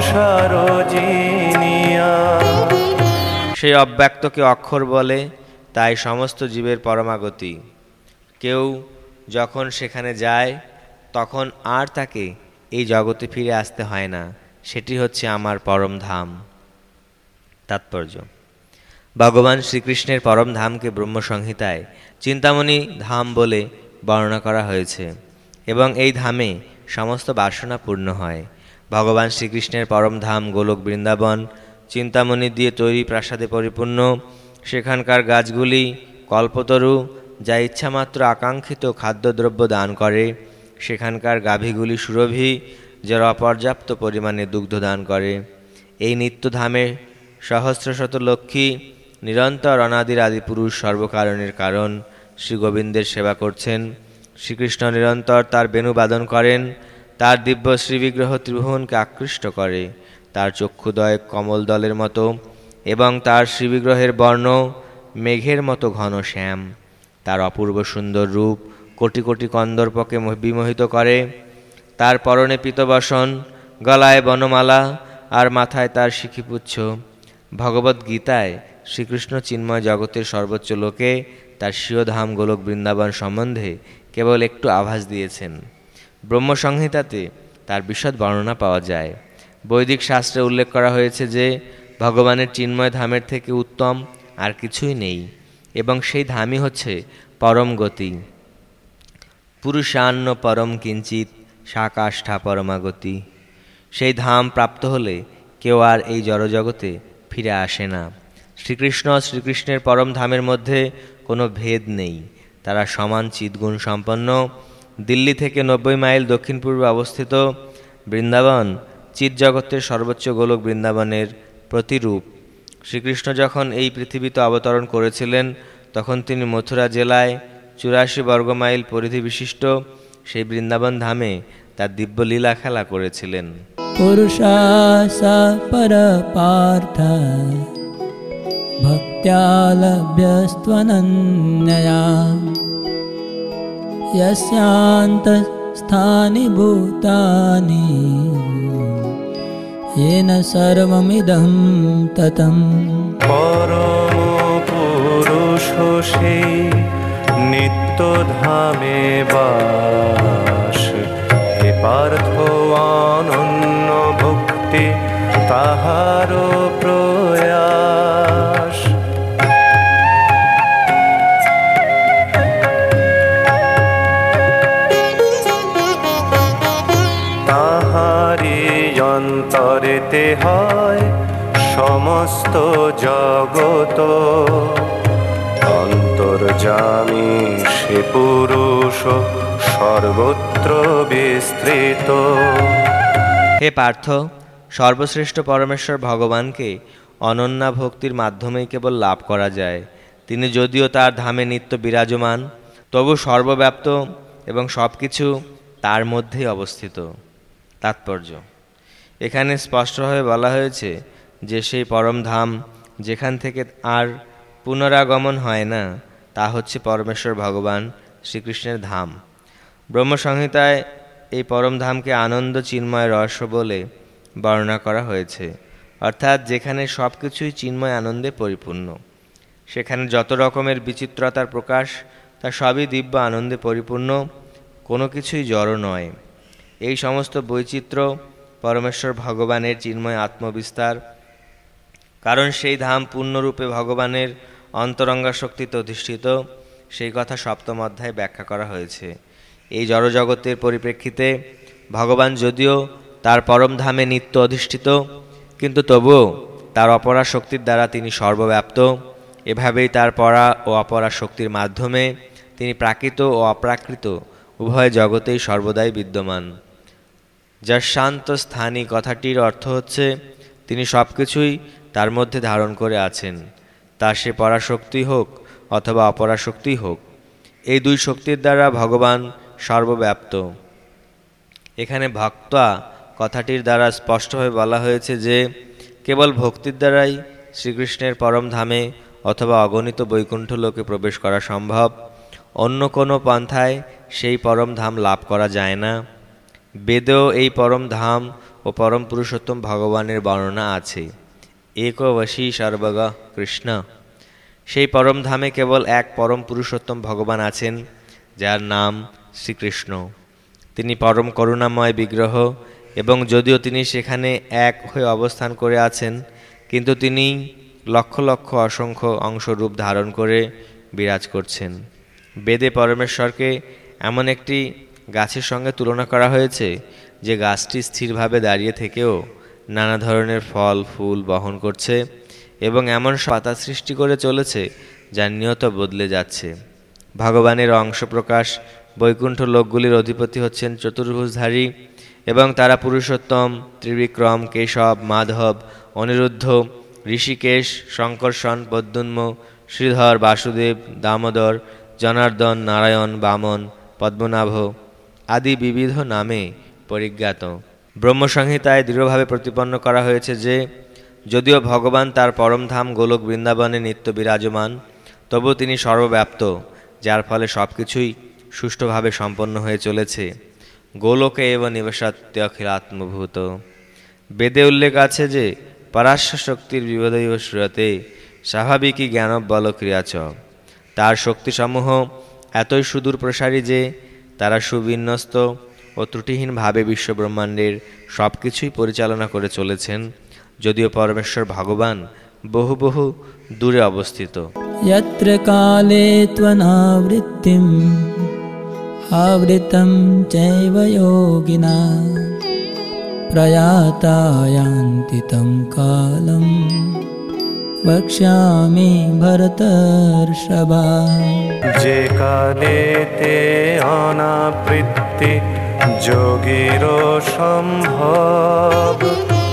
সংসার জিনিয়া। সেই অব্যক্তকে অক্ষর বলে, তাই সমস্ত জীবের পরমাগতি। কেউ যখন সেখানে যায় তখন আর তাকে এই জগতে ফিরে আসতে হয় না, সেটি হচ্ছে আমার পরম ধাম। তাৎপর্য: ভগবান শ্রীকৃষ্ণের পরম ধামকে ব্রহ্মসংহিতায় চিন্তামণি ধাম বলে বর্ণনা করা হয়েছে এবং এই ধামে সমস্ত বাসনা পূর্ণ হয়। ভগবান শ্রীকৃষ্ণের পরম ধাম গোলক বৃন্দাবন চিন্তামণি দিয়ে তৈরি প্রাসাদে পরিপূর্ণ। সেখানকার গাছগুলি কল্পতরু, যা ইচ্ছামাত্র আকাঙ্ক্ষিত খাদ্যদ্রব্য দান করে। সেখানকার গাভীগুলি সুরভি, যারা অপর্যাপ্ত পরিমাণে দুগ্ধ দান করে। এই নিত্যধামে সহস্র শত লক্ষ্মী নিরন্তর অনাদির আদিপুরুষ সর্বকারণের কারণ শ্রী গোবিন্দের সেবা করছেন। শ্রীকৃষ্ণ নিরন্তর তার বেণুবাদন করেন। তার দিব্য শ্রীবিগ্রহ ত্রিভুবনকে আকৃষ্ট করে। তার চক্ষুদয় কমল দলের মতো এবং তার শ্রীবিগ্রহের বর্ণ মেঘের মতো ঘন শ্যাম। তার অপূর্ব সুন্দর রূপ কোটি কোটি কন্দর্পকে বিমোহিত করে। তার পরনে পীতবসন, গলায় বনমালা আর মাথায় তার শিখিপুচ্ছ। ভগবদ্গীতায় শ্রীকৃষ্ণ চিন্ময় জগতের সর্বোচ্চ লোকে তার স্বীয়ধাম গোলক বৃন্দাবন সম্বন্ধে কেবল একটু আভাস দিয়েছেন। ব্রহ্মসংহিতাতে তার বিশদ বর্ণনা পাওয়া যায়। বৈদিক শাস্ত্রে উল্লেখ করা হয়েছে যে ভগবানের চিন্ময় ধামের থেকে উত্তম আর কিছুই নেই এবং সেই ধামই হচ্ছে পরম গতি। পুরুষান্ন পরম কিঞ্চিত সাকাষ্ঠা পরমাগতি। সেই ধাম প্রাপ্ত হলে কেউ আর এই জড়জগতে ফিরে আসে না। শ্রীকৃষ্ণ শ্রীকৃষ্ণের পরম ধামের মধ্যে কোনো ভেদ নেই, তারা সমান চিৎগুণ সম্পন্ন। দিল্লি থেকে নব্বই মাইল দক্ষিণ পূর্বে অবস্থিত বৃন্দাবন চিৎ জগতের সর্বোচ্চ গোলক বৃন্দাবনের প্রতিরূপ। শ্রীকৃষ্ণ যখন এই পৃথিবীতে অবতরণ করেছিলেন তখন তিনি মথুরা জেলায় চুরাশি বর্গমাইল পরিধি বিশিষ্ট সেই বৃন্দাবন ধামে তার দিব্য লীলা খেলা করেছিলেন। পুরুষাসা পর পার্থ ভক্ত্যা লভ্যস্ত্বনন্যয়া यस्यान्तस्थानि भूतानि येन सर्वमिदं ततं। পরম পুরুষ সেই নিত্য ধামে বাস, হে পার্থ অনন্য ভক্তি তাহার প্রয়াস। অন্তরেতে হয় সমস্ত জগত, অন্তর্যামী সে পুরুষ সর্বত্র বিস্তৃত। হে পার্থ, সর্বশ্রেষ্ঠ পরমেশ্বর ভগবানকে অনন্যা ভক্তির মাধ্যমেই কেবল লাভ করা যায়। তিনি যদিও তার ধামে নিত্য বিরাজমান, তবু সর্বব্যাপ্ত এবং সব কিছু তার মধ্যেই অবস্থিত। তাৎপর্য: এখানে স্পষ্টভাবে বলা হয়েছে যে সেই পরম ধাম যেখান থেকে আর পুনরাগমন হয় না তা হচ্ছে পরমেশ্বর ভগবান শ্রীকৃষ্ণের ধাম। ব্রহ্মসংহিতায় এই পরম ধামকে আনন্দ চিন্ময় রহস্য বলে বর্ণনা করা হয়েছে, অর্থাৎ যেখানে সব কিছুই চিন্ময় আনন্দে পরিপূর্ণ। সেখানে যত রকমের বিচিত্রতার প্রকাশ তা সবই দিব্য আনন্দে পরিপূর্ণ, কোনো কিছুই জড় নয়। এই সমস্ত বৈচিত্র্য পরমেশ্বর ভগবানের চিন্ময় আত্মবিস্তার, কারণ সেই ধাম পূর্ণরূপে ভগবানের অন্তরঙ্গা শক্তিতে অধিষ্ঠিত। সেই কথা সপ্তম অধ্যায়ে ব্যাখ্যা করা হয়েছে। এই জড়জগতের পরিপ্রেক্ষিতে ভগবান যদিও তার পরম ধামে নিত্য অধিষ্ঠিত, কিন্তু তবুও তার অপরা শক্তির দ্বারা তিনি সর্বব্যাপ্ত। এভাবেই তার পরা ও অপরা শক্তির মাধ্যমে তিনি প্রাকৃত ও অপ্রাকৃত উভয় জগতেই সর্বদাই বিদ্যমান। যার শান্ত স্থানী কথাটির অর্থ হচ্ছে তিনি সব কিছুই তার মধ্যে ধারণ করে আছেন, তা সে পরাশক্তি হোক অথবা অপরাশক্তি হোক। এই দুই শক্তির দ্বারা ভগবান সর্বব্যাপ্ত। এখানে ভক্তা কথাটির দ্বারা স্পষ্টভাবে বলা হয়েছে যে কেবল ভক্তির দ্বারাই শ্রীকৃষ্ণের পরম ধামে অথবা অগণিত বৈকুণ্ঠ লোকে প্রবেশ করা সম্ভব। অন্য কোনো পন্থায় সেই পরম ধাম লাভ করা যায় না। বেদেও এই পরম ধাম ও পরম পুরুষোত্তম ভগবানের বর্ণনা আছে। একবশী সর্বগ কৃষ্ণ। সেই পরম ধামে কেবল এক পরম পুরুষোত্তম ভগবান আছেন, যার নাম শ্রীকৃষ্ণ। তিনি পরম করুণাময় বিগ্রহ, এবং যদিও তিনি সেখানে এক হয়ে অবস্থান করে আছেন, কিন্তু তিনি লক্ষ লক্ষ অসংখ্য অংশরূপ ধারণ করে বিরাজ করছেন। বেদে পরমেশ্বরকে এমন একটি গাছের সঙ্গে তুলনা করা হয়েছে যে গাছটি স্থিরভাবে দাঁড়িয়ে থেকেও নানা ধরনের ফল ফুল বহন করছে এবং এমন পাতা সৃষ্টি করে চলেছে যা নিয়ত বদলে যাচ্ছে। ভগবানের অংশ প্রকাশ বৈকুণ্ঠ লোকগুলির অধিপতি হচ্ছেন চতুর্ভুজধারী, এবং তারা পুরুষোত্তম, ত্রিবিক্রম, কেশব, মাধব, অনিরুদ্ধ, ঋষিকেশ, শঙ্কর্ষণ, পদ্মুন্ম, শ্রীধর, বাসুদেব, দামোদর, জনার্দন, নারায়ণ, বামন, পদ্মনাভ আদি বিবিধ নামে পরিজ্ঞাত। ব্রহ্মসংহিতায় দৃঢ়ভাবে প্রতিপন্ন করা হয়েছে যে যদিও ভগবান তার পরমধাম গোলক বৃন্দাবনে নিত্য বিরাজমান, তবু তিনি সর্বব্যাপ্ত, যার ফলে সব কিছুই সুষ্ঠুভাবে সম্পন্ন হয়ে চলেছে। গোলকে এব নিবসত্যখিলাত্মভূত। বেদে উল্লেখ আছে যে পরাস্য শক্তির বিবোধৈব শ্রুয়তে স্বাভাবিকই জ্ঞানবল ক্রিয়াচ। তার শক্তিসমূহ এতই সুদূর প্রসারী যে তারা সুবিন্যস্ত ও ত্রুটিহীনভাবে বিশ্বব্রহ্মাণ্ডের সব কিছুই পরিচালনা করে চলেছেন, যদিও পরমেশ্বর ভগবান বহু বহু দূরে অবস্থিত। यत्र काले त्वनावृत्तिम् आवृतं चैव योगिना प्रयाता यान्ति तं कालं वक्ष्यामि भरतर्षभा। যে কালেতে অনাবৃত্তি যোগীর সম্ভব,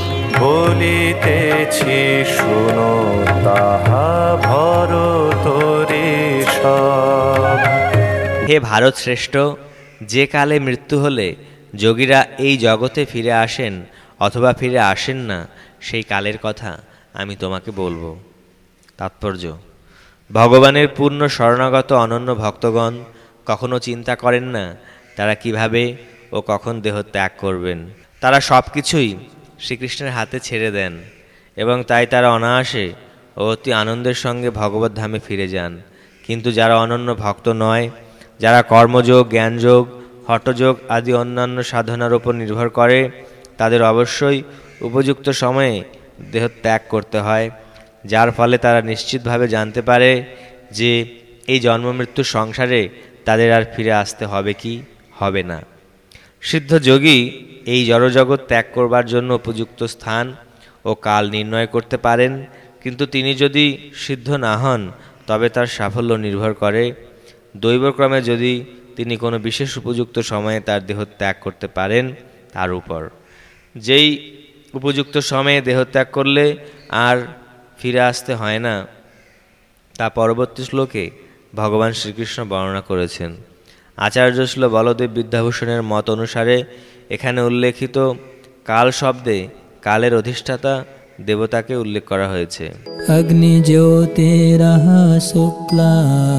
বলিতেছি শুনো তাহা ভরতরি সব। হে ভারত শ্রেষ্ঠ, যে কালে মৃত্যু হলে যোগীরা এই জগতে ফিরে আসেন অথবা ফিরে আসেন না, সেই কালের কথা আমি তোমাকে বলবো। তাৎপর্য: ভগবানের পূর্ণ শরণাগত অনন্য ভক্তগণ কখনো চিন্তা করেন না তারা কিভাবে ও কখন দেহ ত্যাগ করবেন। তারা সব কিছুই শ্রীকৃষ্ণের হাতে ছেড়ে দেন এবং তাই তারা অনায়াসে ও অতি আনন্দের সঙ্গে ভগবত ধামে ফিরে যান। কিন্তু যারা অনন্য ভক্ত নয়, যারা কর্মযোগ, জ্ঞানযোগ, হঠযোগ আদি অন্যান্য সাধনার উপর নির্ভর করে, তাদের অবশ্যই উপযুক্ত সময়ে দেহ ত্যাগ করতে হয়, যার ফলে তারা নিশ্চিতভাবে জানতে পারে যে এই জন্মমৃত্যুর সংসারে তাদের আর ফিরে আসতে হবে কি হবে না। সিদ্ধ যোগী এই জড়জগৎ ত্যাগ করবার জন্য উপযুক্ত স্থান ও কাল নির্ণয় করতে পারেন, কিন্তু তিনি যদি সিদ্ধ না হন তবে তার সাফল্য নির্ভর করে দৈবক্রমে যদি তিনি কোনো বিশেষ উপযুক্ত সময়ে তার দেহ ত্যাগ করতে পারেন তার উপর। যেই উপযুক্ত সময়ে দেহ ত্যাগ করলে আর ফিরে আসতে হয় না, তা পরবর্তী শ্লোকে ভগবান শ্রীকৃষ্ণ বর্ণনা করেছেন। আচার্য শ্রী বলদেব বিদ্যাভূষণের মত অনুসারে এখানে উল্লেখিত কাল শব্দে কালের অধিষ্ঠাতা দেবতাকে উল্লেখ করা হয়েছে। अग्निज्योतिरः शुक्ला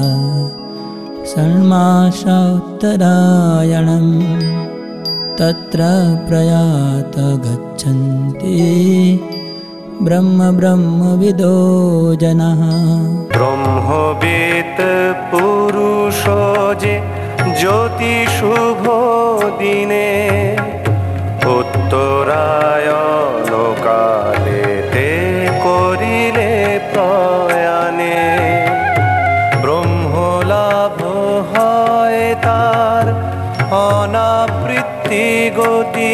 षण्मासा उत्तरायणं तत्र प्रयात गच्छन्ति ब्रह्म ब्रह्मविदो जनाः। ব্রহ্মবিদ পুরুষ যে জ্যোতি শুভ দিনে উত্তরায়ণ কালেতে করিলে প্রয়াণে ব্রহ্মলাভ হয় তার অনাবৃত্তি গতি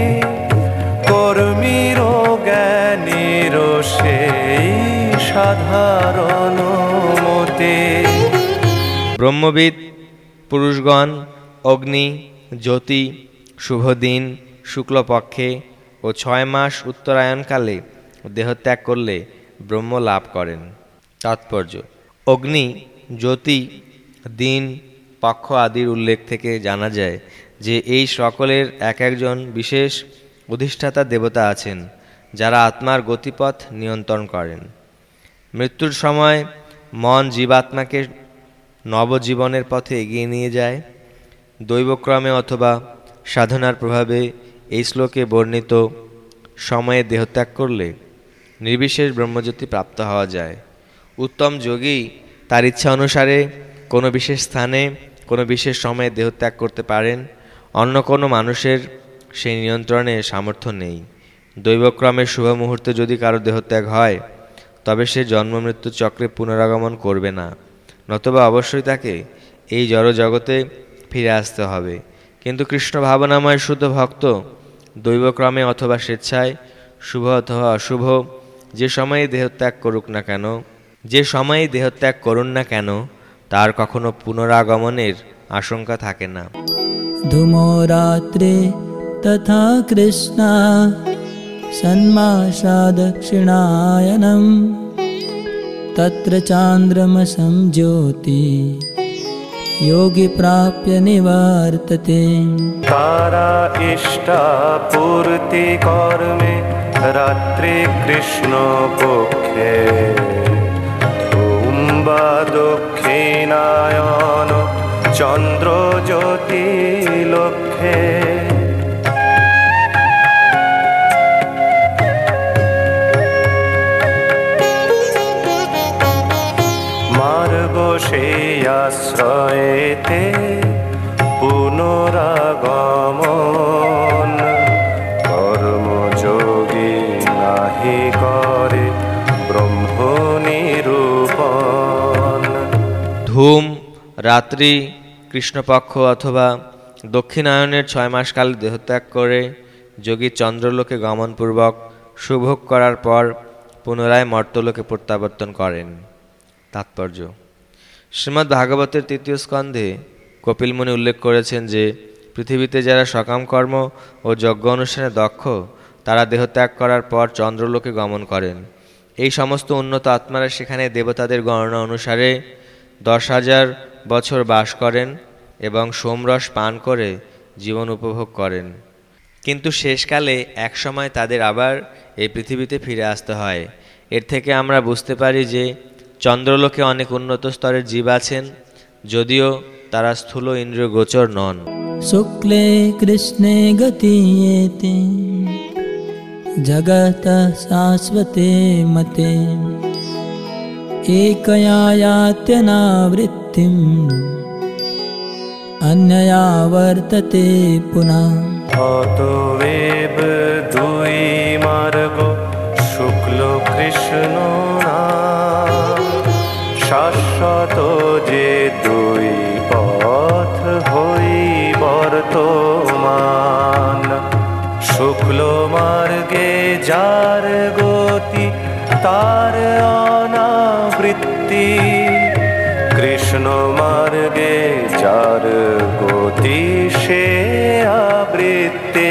কর্মীর জ্ঞানীর সেই সাধারণ মতে। ব্রহ্মবিদ পুরুষগণ অগ্নি, জ্যোতি, শুভদিন, শুক্লপক্ষে ও ছয় মাস উত্তরায়ণকালে দেহত্যাগ করলে ব্রহ্ম লাভ করেন। তাৎপর্য: অগ্নি, জ্যোতি, দিন, পক্ষ আদির উল্লেখ থেকে জানা যায় যে এই সকলের এক একজন বিশেষ অধিষ্ঠাতা দেবতা আছেন, যারা আত্মার গতিপথ নিয়ন্ত্রণ করেন। মৃত্যুর সময় মন জীবাত্মাকে নবজীবনের পথে এগিয়ে নিয়ে যায়। দৈবক্রমে অথবা সাধনার প্রভাবে এই শ্লোকে বর্ণিত সময়ে দেহত্যাগ করলে নির্বিশেষ ব্রহ্মজ্যোতি প্রাপ্ত হওয়া যায়। উত্তম যোগী তার ইচ্ছা অনুসারে কোনো বিশেষ স্থানে কোনো বিশেষ সময়ে দেহত্যাগ করতে পারেন, অন্য কোনো মানুষের সেই নিয়ন্ত্রণে সামর্থ্য নেই। দৈবক্রমে শুভ মুহূর্তে যদি কারো দেহত্যাগ হয় তবে সে জন্ম মৃত্যু চক্রে পুনরাগমন করবে না, নতুবা অবশ্যই তাকে এই জড় জগতে ফিরে আসতে হবে। কিন্তু কৃষ্ণ ভাবনাময় শুদ্ধ ভক্ত দৈবক্রমে অথবা স্বেচ্ছায় শুভ অথবা অশুভ যে সময়ে দেহত্যাগ করুক না কেন যে সময়ে দেহত্যাগ করুন না কেন তার কখনো পুনরাগমনের আশঙ্কা থাকে না। ধূমো রাত্রে তথা কৃষ্ণা সন্মাসা দক্ষিণায়নম তত্র চান্দ্রমসং জ্যোতি योगी प्राप्य निवर्तते। तारा इष्टा पूर्ति कर्मे रात्रि कृष्ण पक्षे धूम्बा दक्षिणायन चंद्र ज्योति लक्ष्ये। সে আশ্রয়েতে পুনরাগমন কর্মযোগী নাহি করে ব্রহ্ম নিরূপণ। ধূম রাত্রি কৃষ্ণপক্ষ অথবা দক্ষিণায়নের ছয় মাস কাল দেহত্যাগ করে যোগী চন্দ্রলোকে গমনপূর্বক সুভোগ করার পর পুনরায় মর্তলোকে প্রত্যাবর্তন করেন। তাৎপর্য: শ্রীমদ্ ভাগবতের তৃতীয় স্কন্ধে কপিলমুনি উল্লেখ করেছেন যে পৃথিবীতে যারা সকাম কর্ম ও যজ্ঞ অনুষ্ঠানে দক্ষ তারা দেহত্যাগ করার পর চন্দ্রলোকে গমন করেন। এই সমস্ত উন্নত আত্মারা সেখানে দেবতাদের গণনা অনুসারে দশ হাজার বছর বাস করেন এবং সোমরস পান করে জীবন উপভোগ করেন। কিন্তু শেষকালে একসময় তাদের আবার এই পৃথিবীতে ফিরে আসতে হয়। এর থেকে আমরা বুঝতে পারি যে চন্দ্রলোকে অনেক উন্নত স্তরের জীব আছেন, যদিও তারা স্থূল ইন্দ্রিয় গোচর নন। শুক্লে কৃষ্ণে গতিয়েতে জগত শাশ্বতে মতে একয়ায়াত্যনাবৃত্তিম অন্যয়া বর্ততে পুনঃ। অতএব দুই মার্গ শুক্ল কৃষ্ণ শাশ্বত যে দুই পথ হই বর্তমান। শুক্ল মার্গে যার গতি তার অনাবৃত্তি, কৃষ্ণ মার্গে যার গতি সে আবৃত্তি।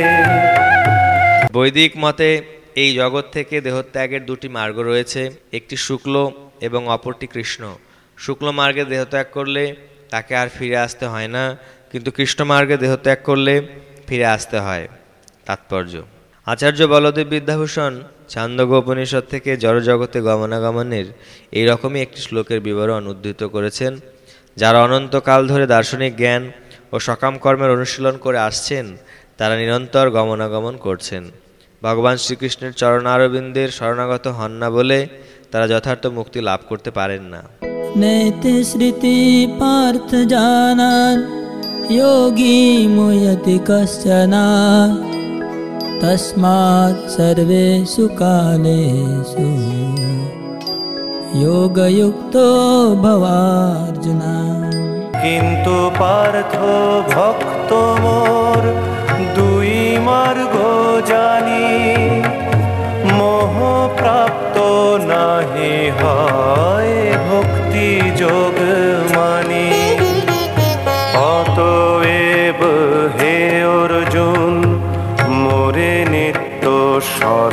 বৈদিক মতে এই জগৎ থেকে দেহত্যাগের দুটি মার্গ রয়েছে, একটি শুক্ল এবং অপরটি কৃষ্ণ। শুক্ল মার্গে দেহত্যাগ করলে তাকে আর ফিরে আসতে হয় না, কিন্তু কৃষ্ণ মার্গে দেহত্যাগ করলে ফিরে আসতে হয়। তাৎপর্য: আচার্য বলদেব বিদ্যাভূষণ ছান্দোগ্য উপনিষদ থেকে জড়জগতে গমনাগমনের এইরকমই একটি শ্লোকের বিবরণ উদ্ধৃত করেছেন। যারা অনন্তকাল ধরে দার্শনিক জ্ঞান ও সকাম কর্মের অনুশীলন করে আসছেন তারা নিরন্তর গমনাগমন করছেন। ভগবান শ্রীকৃষ্ণের চরণারবিন্দের শরণাগত হন না বলে তারা যথার্থ মুক্তি লাভ করতে পারেন না। নেতি স্মৃতি পার্থ জানান যোগী মুয়তি কশ্চনা তস্মাৎ সর্বেষু কালেষু যোগযুক্তো ভবার্জুনা। কিন্তু পার্থ ভক্ত মোর দুই মার্গ জানি, মোহ প্রাপ্ত নাহি হয় ভক্তি যোগ মানি। অতএব হে অর্জুন মোরে নিত্য সর,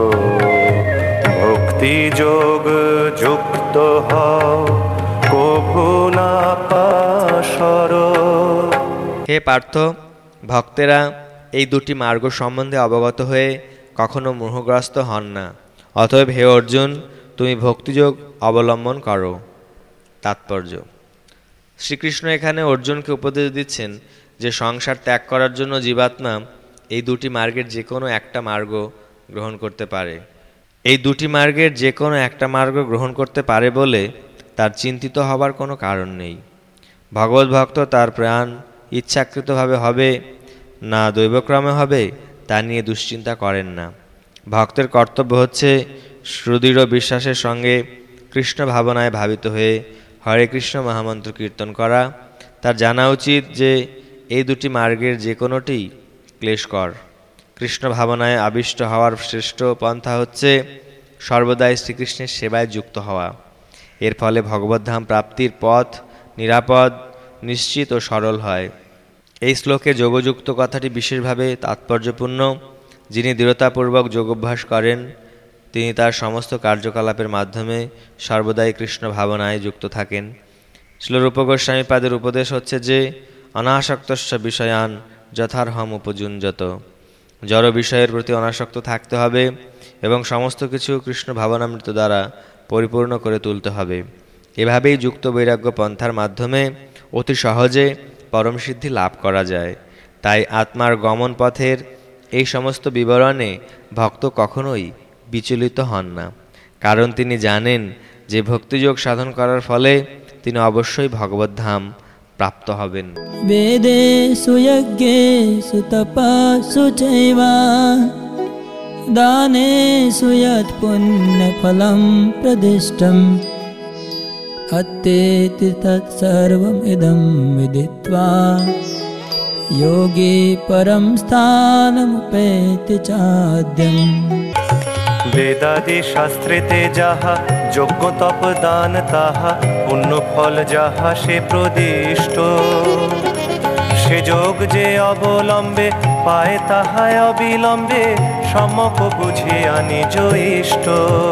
ভক্তি যোগ যুক্ত হও কভু না পাশর। হে পার্থ, ভক্তেরা এই দুটি মার্গ সম্বন্ধে অবগত হয়ে কখনো মোহগ্রস্ত হন না। অতএব হে অর্জুন, তুমি ভক্তিযোগ অবলম্বন করো। তাৎপর্য: শ্রীকৃষ্ণ এখানে অর্জুনকে উপদেশ দিচ্ছেন যে সংসার ত্যাগ করার জন্য জীবাত্মা এই দুটি মার্গের যে কোনো একটা মার্গ গ্রহণ করতে পারে। এই দুটি মার্গের যে কোনো একটা মার্গ গ্রহণ করতে পারে বলে তার চিন্তিত হবার কোনো কারণ নেই। ভগবত ভক্ত তার প্রাণ ইচ্ছাকৃতভাবে হবে না দৈবক্রমে হবে তা নিয়ে দুশ্চিন্তা করেন না। ভক্তের কর্তব্য হচ্ছে সুদৃঢ় বিশ্বাসের সঙ্গে কৃষ্ণ ভাবনায় ভাবিত হয়ে হরে কৃষ্ণ মহামন্ত্র কীর্তন করা। তার জানা উচিত যে এই দুটি মার্গের যে কোনোটি ক্লেশকর। কৃষ্ণ ভাবনায় আবিষ্ট হওয়ার শ্রেষ্ঠ পন্থা হচ্ছে সর্বদাই শ্রীকৃষ্ণের সেবায় যুক্ত হওয়া। এর ফলে ভগবদ্ধাম প্রাপ্তির পথ নিরাপদ, নিশ্চিত ও সরল হয়। এই শ্লোকে যোগযুক্ত কথাটি বিশেষভাবে তাৎপর্যপূর্ণ। যিনি দৃঢ়তাপূর্বক যোগাভ্যাস করেন তিনি তার সমস্ত কার্যকলাপের মাধ্যমে সর্বদাই কৃষ্ণ ভাবনায় যুক্ত থাকেন। শ্রীরূপ গোস্বামীপাদের উপদেশ হচ্ছে যে অনাসক্তস্য বিষয়ান যথার্হম উপযুঞ্জত। জড় বিষয়ের প্রতি অনাসক্ত থাকতে হবে এবং সমস্ত কিছু কৃষ্ণ ভাবনামৃত দ্বারা পরিপূর্ণ করে তুলতে হবে। এভাবেই যুক্ত বৈরাগ্য পন্থার মাধ্যমে অতি সহজে পরম সিদ্ধি লাভ করা যায়। তাই আত্মার গমন পথের এই সমস্ত বিবরণে ভক্ত কখনোই বিচলিত হন না, কারণ তিনি জানেন যে ভক্তিযোগ সাধন করার ফলে তিনি অবশ্যই ভগবদ্ধাম প্রাপ্ত হবেন। বেদেষু যজ্ঞেষু তপস্সু চৈব দানেষু যৎ পুণ্যফলম প্রদিষ্টম অত্যেতি তৎসর্বমিদং বিদিত্বা যোগী পরম স্থানমুপৈতি চাদ্যম। বেদাদি শাস্ত্রেতে যাহা যজ্ঞ তপ দান তাহা পুণ্য ফল যাহা সে প্রদিষ্ট, সে যোগ যে অবলম্বে পায় তাহায় অবিলম্বে সম্যক বুঝিয়া নিজ ইষ্ট।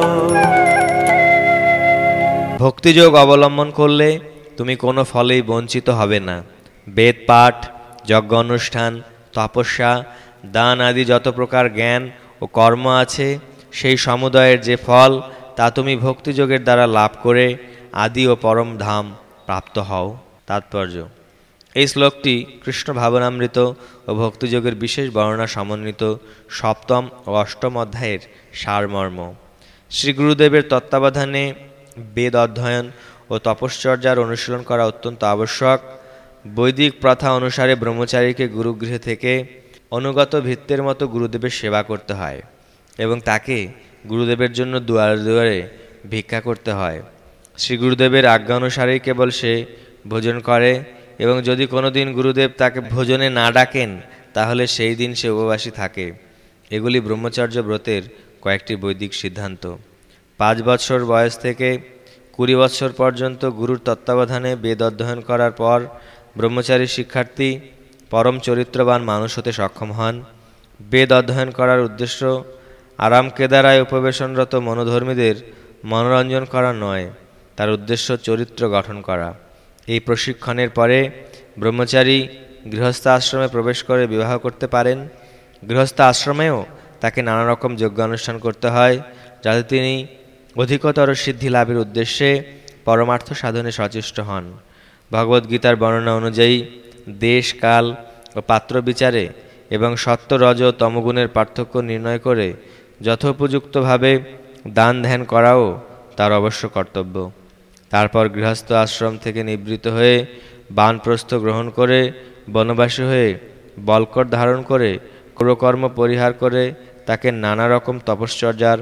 ভক্তিযোগ অবলম্বন করলে তুমি কোনো ফলেই বঞ্চিত হবে না। বেদ পাঠ, যজ্ঞ অনুষ্ঠান, তপস্যা, দান আদি যত প্রকার জ্ঞান ও কর্ম আছে সেই সমুদয়ের যে ফল তা তুমি ভক্তিযোগের দ্বারা লাভ করে আদি ও পরম ধাম প্রাপ্ত হও। তাৎপর্য: এই শ্লোকটি কৃষ্ণ ভাবনামৃত ও ভক্তিযোগের বিশেষ বর্ণনা সমন্বিত সপ্তম ও অষ্টম অধ্যায়ের সারমর্ম। শ্রী গুরুদেবের তত্ত্বাবধানে বেদ অধ্যয়ন ও তপশ্চর্যার অনুশীলন করা অত্যন্ত আবশ্যক। বৈদিক প্রথা অনুসারে ব্রহ্মচারীকে গুরুগৃহে থেকে অনুগত ভিত্তের মতো গুরুদেবের সেবা করতে হয় এবং তাকে গুরুদেবের জন্য দুয়ারে দুয়ারে ভিক্ষা করতে হয়। শ্রী গুরুদেবের আজ্ঞা অনুসারেই কেবল সে ভোজন করে এবং যদি কোনো দিন গুরুদেব তাকে ভোজনে না ডাকেন তাহলে সেই দিন সে উপবাসী থাকে। এগুলি ব্রহ্মচর্য ব্রতের কয়েকটি বৈদিক সিদ্ধান্ত। পাঁচ বৎসর বয়স থেকে কুড়ি বৎসর পর্যন্ত গুরুর তত্ত্বাবধানে বেদ অধ্যয়ন করার পর ব্রহ্মচারী শিক্ষার্থী পরম চরিত্রবান মানুষ হতে সক্ষম হন। বেদ অধ্যয়ন করার উদ্দেশ্য আরাম কেদারায় উপবেশনরত মনোধর্মীদের মনোরঞ্জন করা নয়, তার উদ্দেশ্য চরিত্র গঠন করা। এই প্রশিক্ষণের পরে ব্রহ্মচারী গৃহস্থ আশ্রমে প্রবেশ করে বিবাহ করতে পারেন। গৃহস্থ আশ্রমেও তাকে নানা রকম যজ্ঞানুষ্ঠান করতে হয় যাতে তিনি অধিকতর সিদ্ধি লাভের উদ্দেশ্যে পরমার্থ সাধনে সচেষ্ট হন। ভগবদ্গীতার বর্ণনা অনুযায়ী দেশ, কাল ও পাত্র বিচারে এবং সত্য, রজ ও তমগুণের পার্থক্য নির্ণয় করে যথোপযুক্তভাবে দান ধ্যান করাও তার অবশ্য কর্তব্য। তারপর গৃহস্থ আশ্রম থেকে নিবৃত্ত হয়ে বানপ্রস্থ গ্রহণ করে বনবাসী হয়ে বলকট ধারণ করে ক্রুকর্ম পরিহার করে তাকে নানা রকম তপশ্চর্যার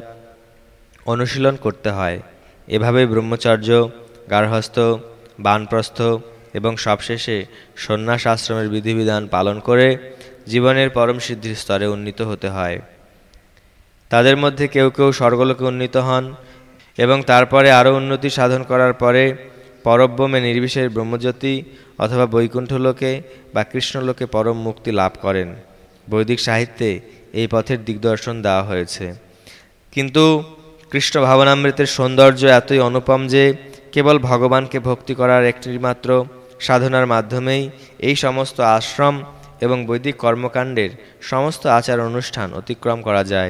অনুশীলন করতে হয়। এভাবেই ব্রহ্মচর্য, গার্হস্থ, বানপ্রস্থ এবং সবশেষে সন্ন্যাস আশ্রমের বিধিবিধান পালন করে জীবনের পরম সিদ্ধির স্তরে উন্নীত হতে হয়। তাদের মধ্যে কেউ কেউ স্বর্গলোকে উন্নীত হন এবং তারপরে আরও উন্নতি সাধন করার পরে পরব্রহ্মে নির্বিশেষ ব্রহ্মজ্যোতি অথবা বৈকুণ্ঠলোকে বা কৃষ্ণলোকে পরম মুক্তি লাভ করেন। বৈদিক সাহিত্যে এই পথের দিগদর্শন দেওয়া হয়েছে। কিন্তু কৃষ্ণ ভাবনামৃতের সৌন্দর্য এতই অনুপম যে কেবল ভগবানকে ভক্তি করার একটিমাত্র সাধনার মাধ্যমেই এই সমস্ত আশ্রম এবং বৈদিক কর্মকাণ্ডের সমস্ত আচার অনুষ্ঠান অতিক্রম করা যায়।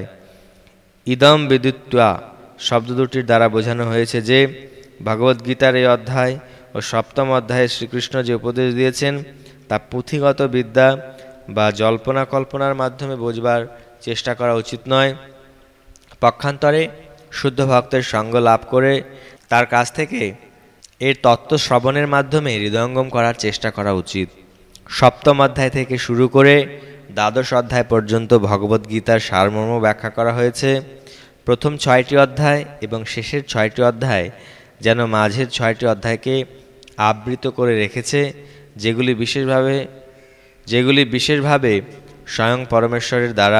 ইদম বিদিত্বা শব্দ দুটির দ্বারা বোঝানো হয়েছে যে ভগবদ্গীতার এই অধ্যায় ও সপ্তম অধ্যায়ে শ্রীকৃষ্ণ যে উপদেশ দিয়েছেন তা পুঁথিগত বিদ্যা বা জল্পনা কল্পনার মাধ্যমে বোঝবার চেষ্টা করা উচিত নয়। পক্ষান্তরে শুদ্ধ ভক্তের সঙ্গ লাভ করে তার কাছ থেকে এর তত্ত্ব শ্রবণের মাধ্যমে হৃদয়ঙ্গম করার চেষ্টা করা উচিত। সপ্তম অধ্যায় থেকে শুরু করে দ্বাদশ অধ্যায় পর্যন্ত ভগবদ্গীতার সারমর্ম ব্যাখ্যা করা হয়েছে। প্রথম ছয়টি অধ্যায় এবং শেষের ছয়টি অধ্যায় যেন মাঝের ছয়টি অধ্যায়কে আবৃত করে রেখেছে, যেগুলি বিশেষভাবে যেগুলি বিশেষভাবে স্বয়ং পরমেশ্বরের দ্বারা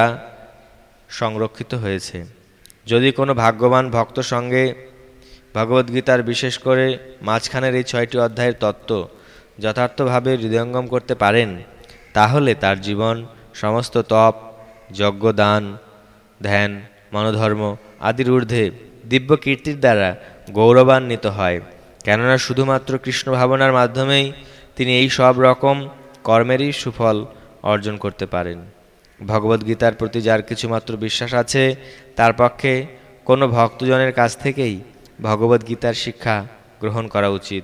সংরক্ষিত হয়েছে। যদি কোনো ভাগ্যবান ভক্ত সঙ্গে ভগবদ্গীতার বিশেষ করে মাঝখানের এই ছয়টি অধ্যায়ের তত্ত্ব যথার্থভাবে হৃদয়ঙ্গম করতে পারেন, তাহলে তার জীবন সমস্ত তপ, যজ্ঞ, দান, ধ্যান, মনোধর্ম আদির ঊর্ধ্বে দিব্য কীর্তির দ্বারা গৌরবান্বিত হয়। কেননা শুধুমাত্র কৃষ্ণ ভাবনার মাধ্যমেই তিনি এই সব রকম কর্মেরই সুফল অর্জন করতে পারেন। ভগবদ্গীতার প্রতি যার কিছুমাত্র বিশ্বাস আছে, তার পক্ষে কোনো ভক্তজনের কাছ থেকেই ভগবদ্গীতার শিক্ষা গ্রহণ করা উচিত।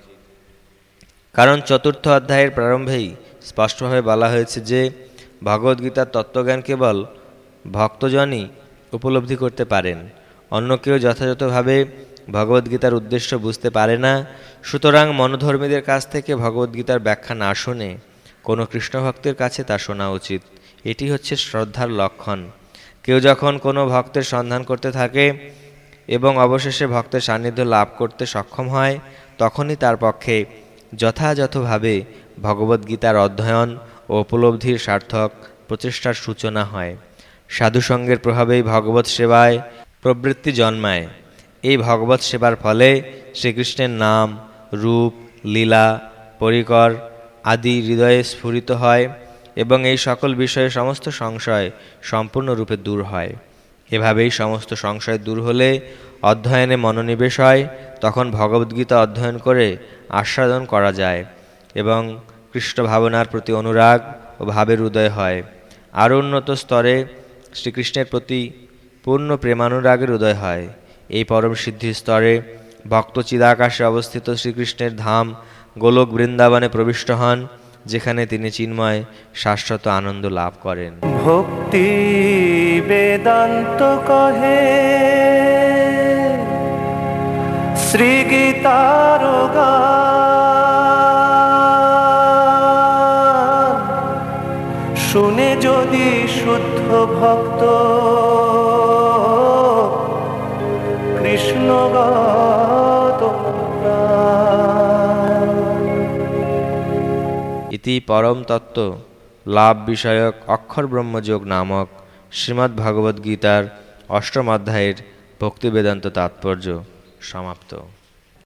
কারণ চতুর্থ অধ্যায়ের প্রারম্ভেই স্পষ্টভাবে বলা হয়েছে যে ভগবদ্গীতার তত্ত্বজ্ঞান কেবল ভক্তজনই উপলব্ধি করতে পারেন, অন্য কেউ যথাযথভাবে ভগবদ্গীতার উদ্দেশ্য বুঝতে পারে না। সুতরাং মনোধর্মীদের কাছ থেকে ভগবদ্গীতার ব্যাখ্যা না শুনে কোনো কৃষ্ণভক্তের কাছে তা শোনা উচিত। এটি হচ্ছে শ্রদ্ধার লক্ষণ। কেউ যখন কোনো ভক্তের সন্ধান করতে থাকে এবং অবশেষে ভক্তের সান্নিধ্য লাভ করতে সক্ষম হয়, তখনই তার পক্ষে যথাযথভাবে ভগবদ্গীতার অধ্যয়ন ও উপলব্ধির সার্থক প্রচেষ্টার সূচনা হয়। সাধুসঙ্গের প্রভাবেই ভগবৎ সেবায় প্রবৃত্তি জন্মায়। এই ভগবৎ সেবার ফলে শ্রীকৃষ্ণের নাম, রূপ, লীলা, পরিকর আদি হৃদয়ে স্ফুরিত হয় এবং এই সকল বিষয়ে সমস্ত সংশয় সম্পূর্ণরূপে দূর হয়। এভাবেই সমস্ত সংশয় দূর হলে অধ্যয়নে মনোনিবেশ হয়। তখন ভগবদ্গীতা অধ্যয়ন করে আস্বাদন করা যায় এবং কৃষ্ণ ভাবনার প্রতি অনুরাগ ও ভাবের উদয় হয়। আরও উন্নত স্তরে শ্রীকৃষ্ণের প্রতি পূর্ণ প্রেমানুরাগের উদয় হয়। এই পরম সিদ্ধির স্তরে ভক্ত চিদাকাশে অবস্থিত শ্রীকৃষ্ণের ধাম গোলক বৃন্দাবনে প্রবিষ্ট হন, যেখানে তিনি চিন্ময় শাশ্বত আনন্দ লাভ করেন। ভক্তি বেদান্ত কহে শ্রী গীতার গান, শুনে যদি শুদ্ধ ভক্ত কৃষ্ণগত প্রাণ। ইতি পরম তত্ত্ব লাভ বিষয়ক অক্ষর ব্রহ্মযোগ নামক শ্রীমদ্ ভগবদ্গীতার অষ্টম অধ্যায়ের ভক্তি বেদান্ত তাৎপর্য সমাপ্ত।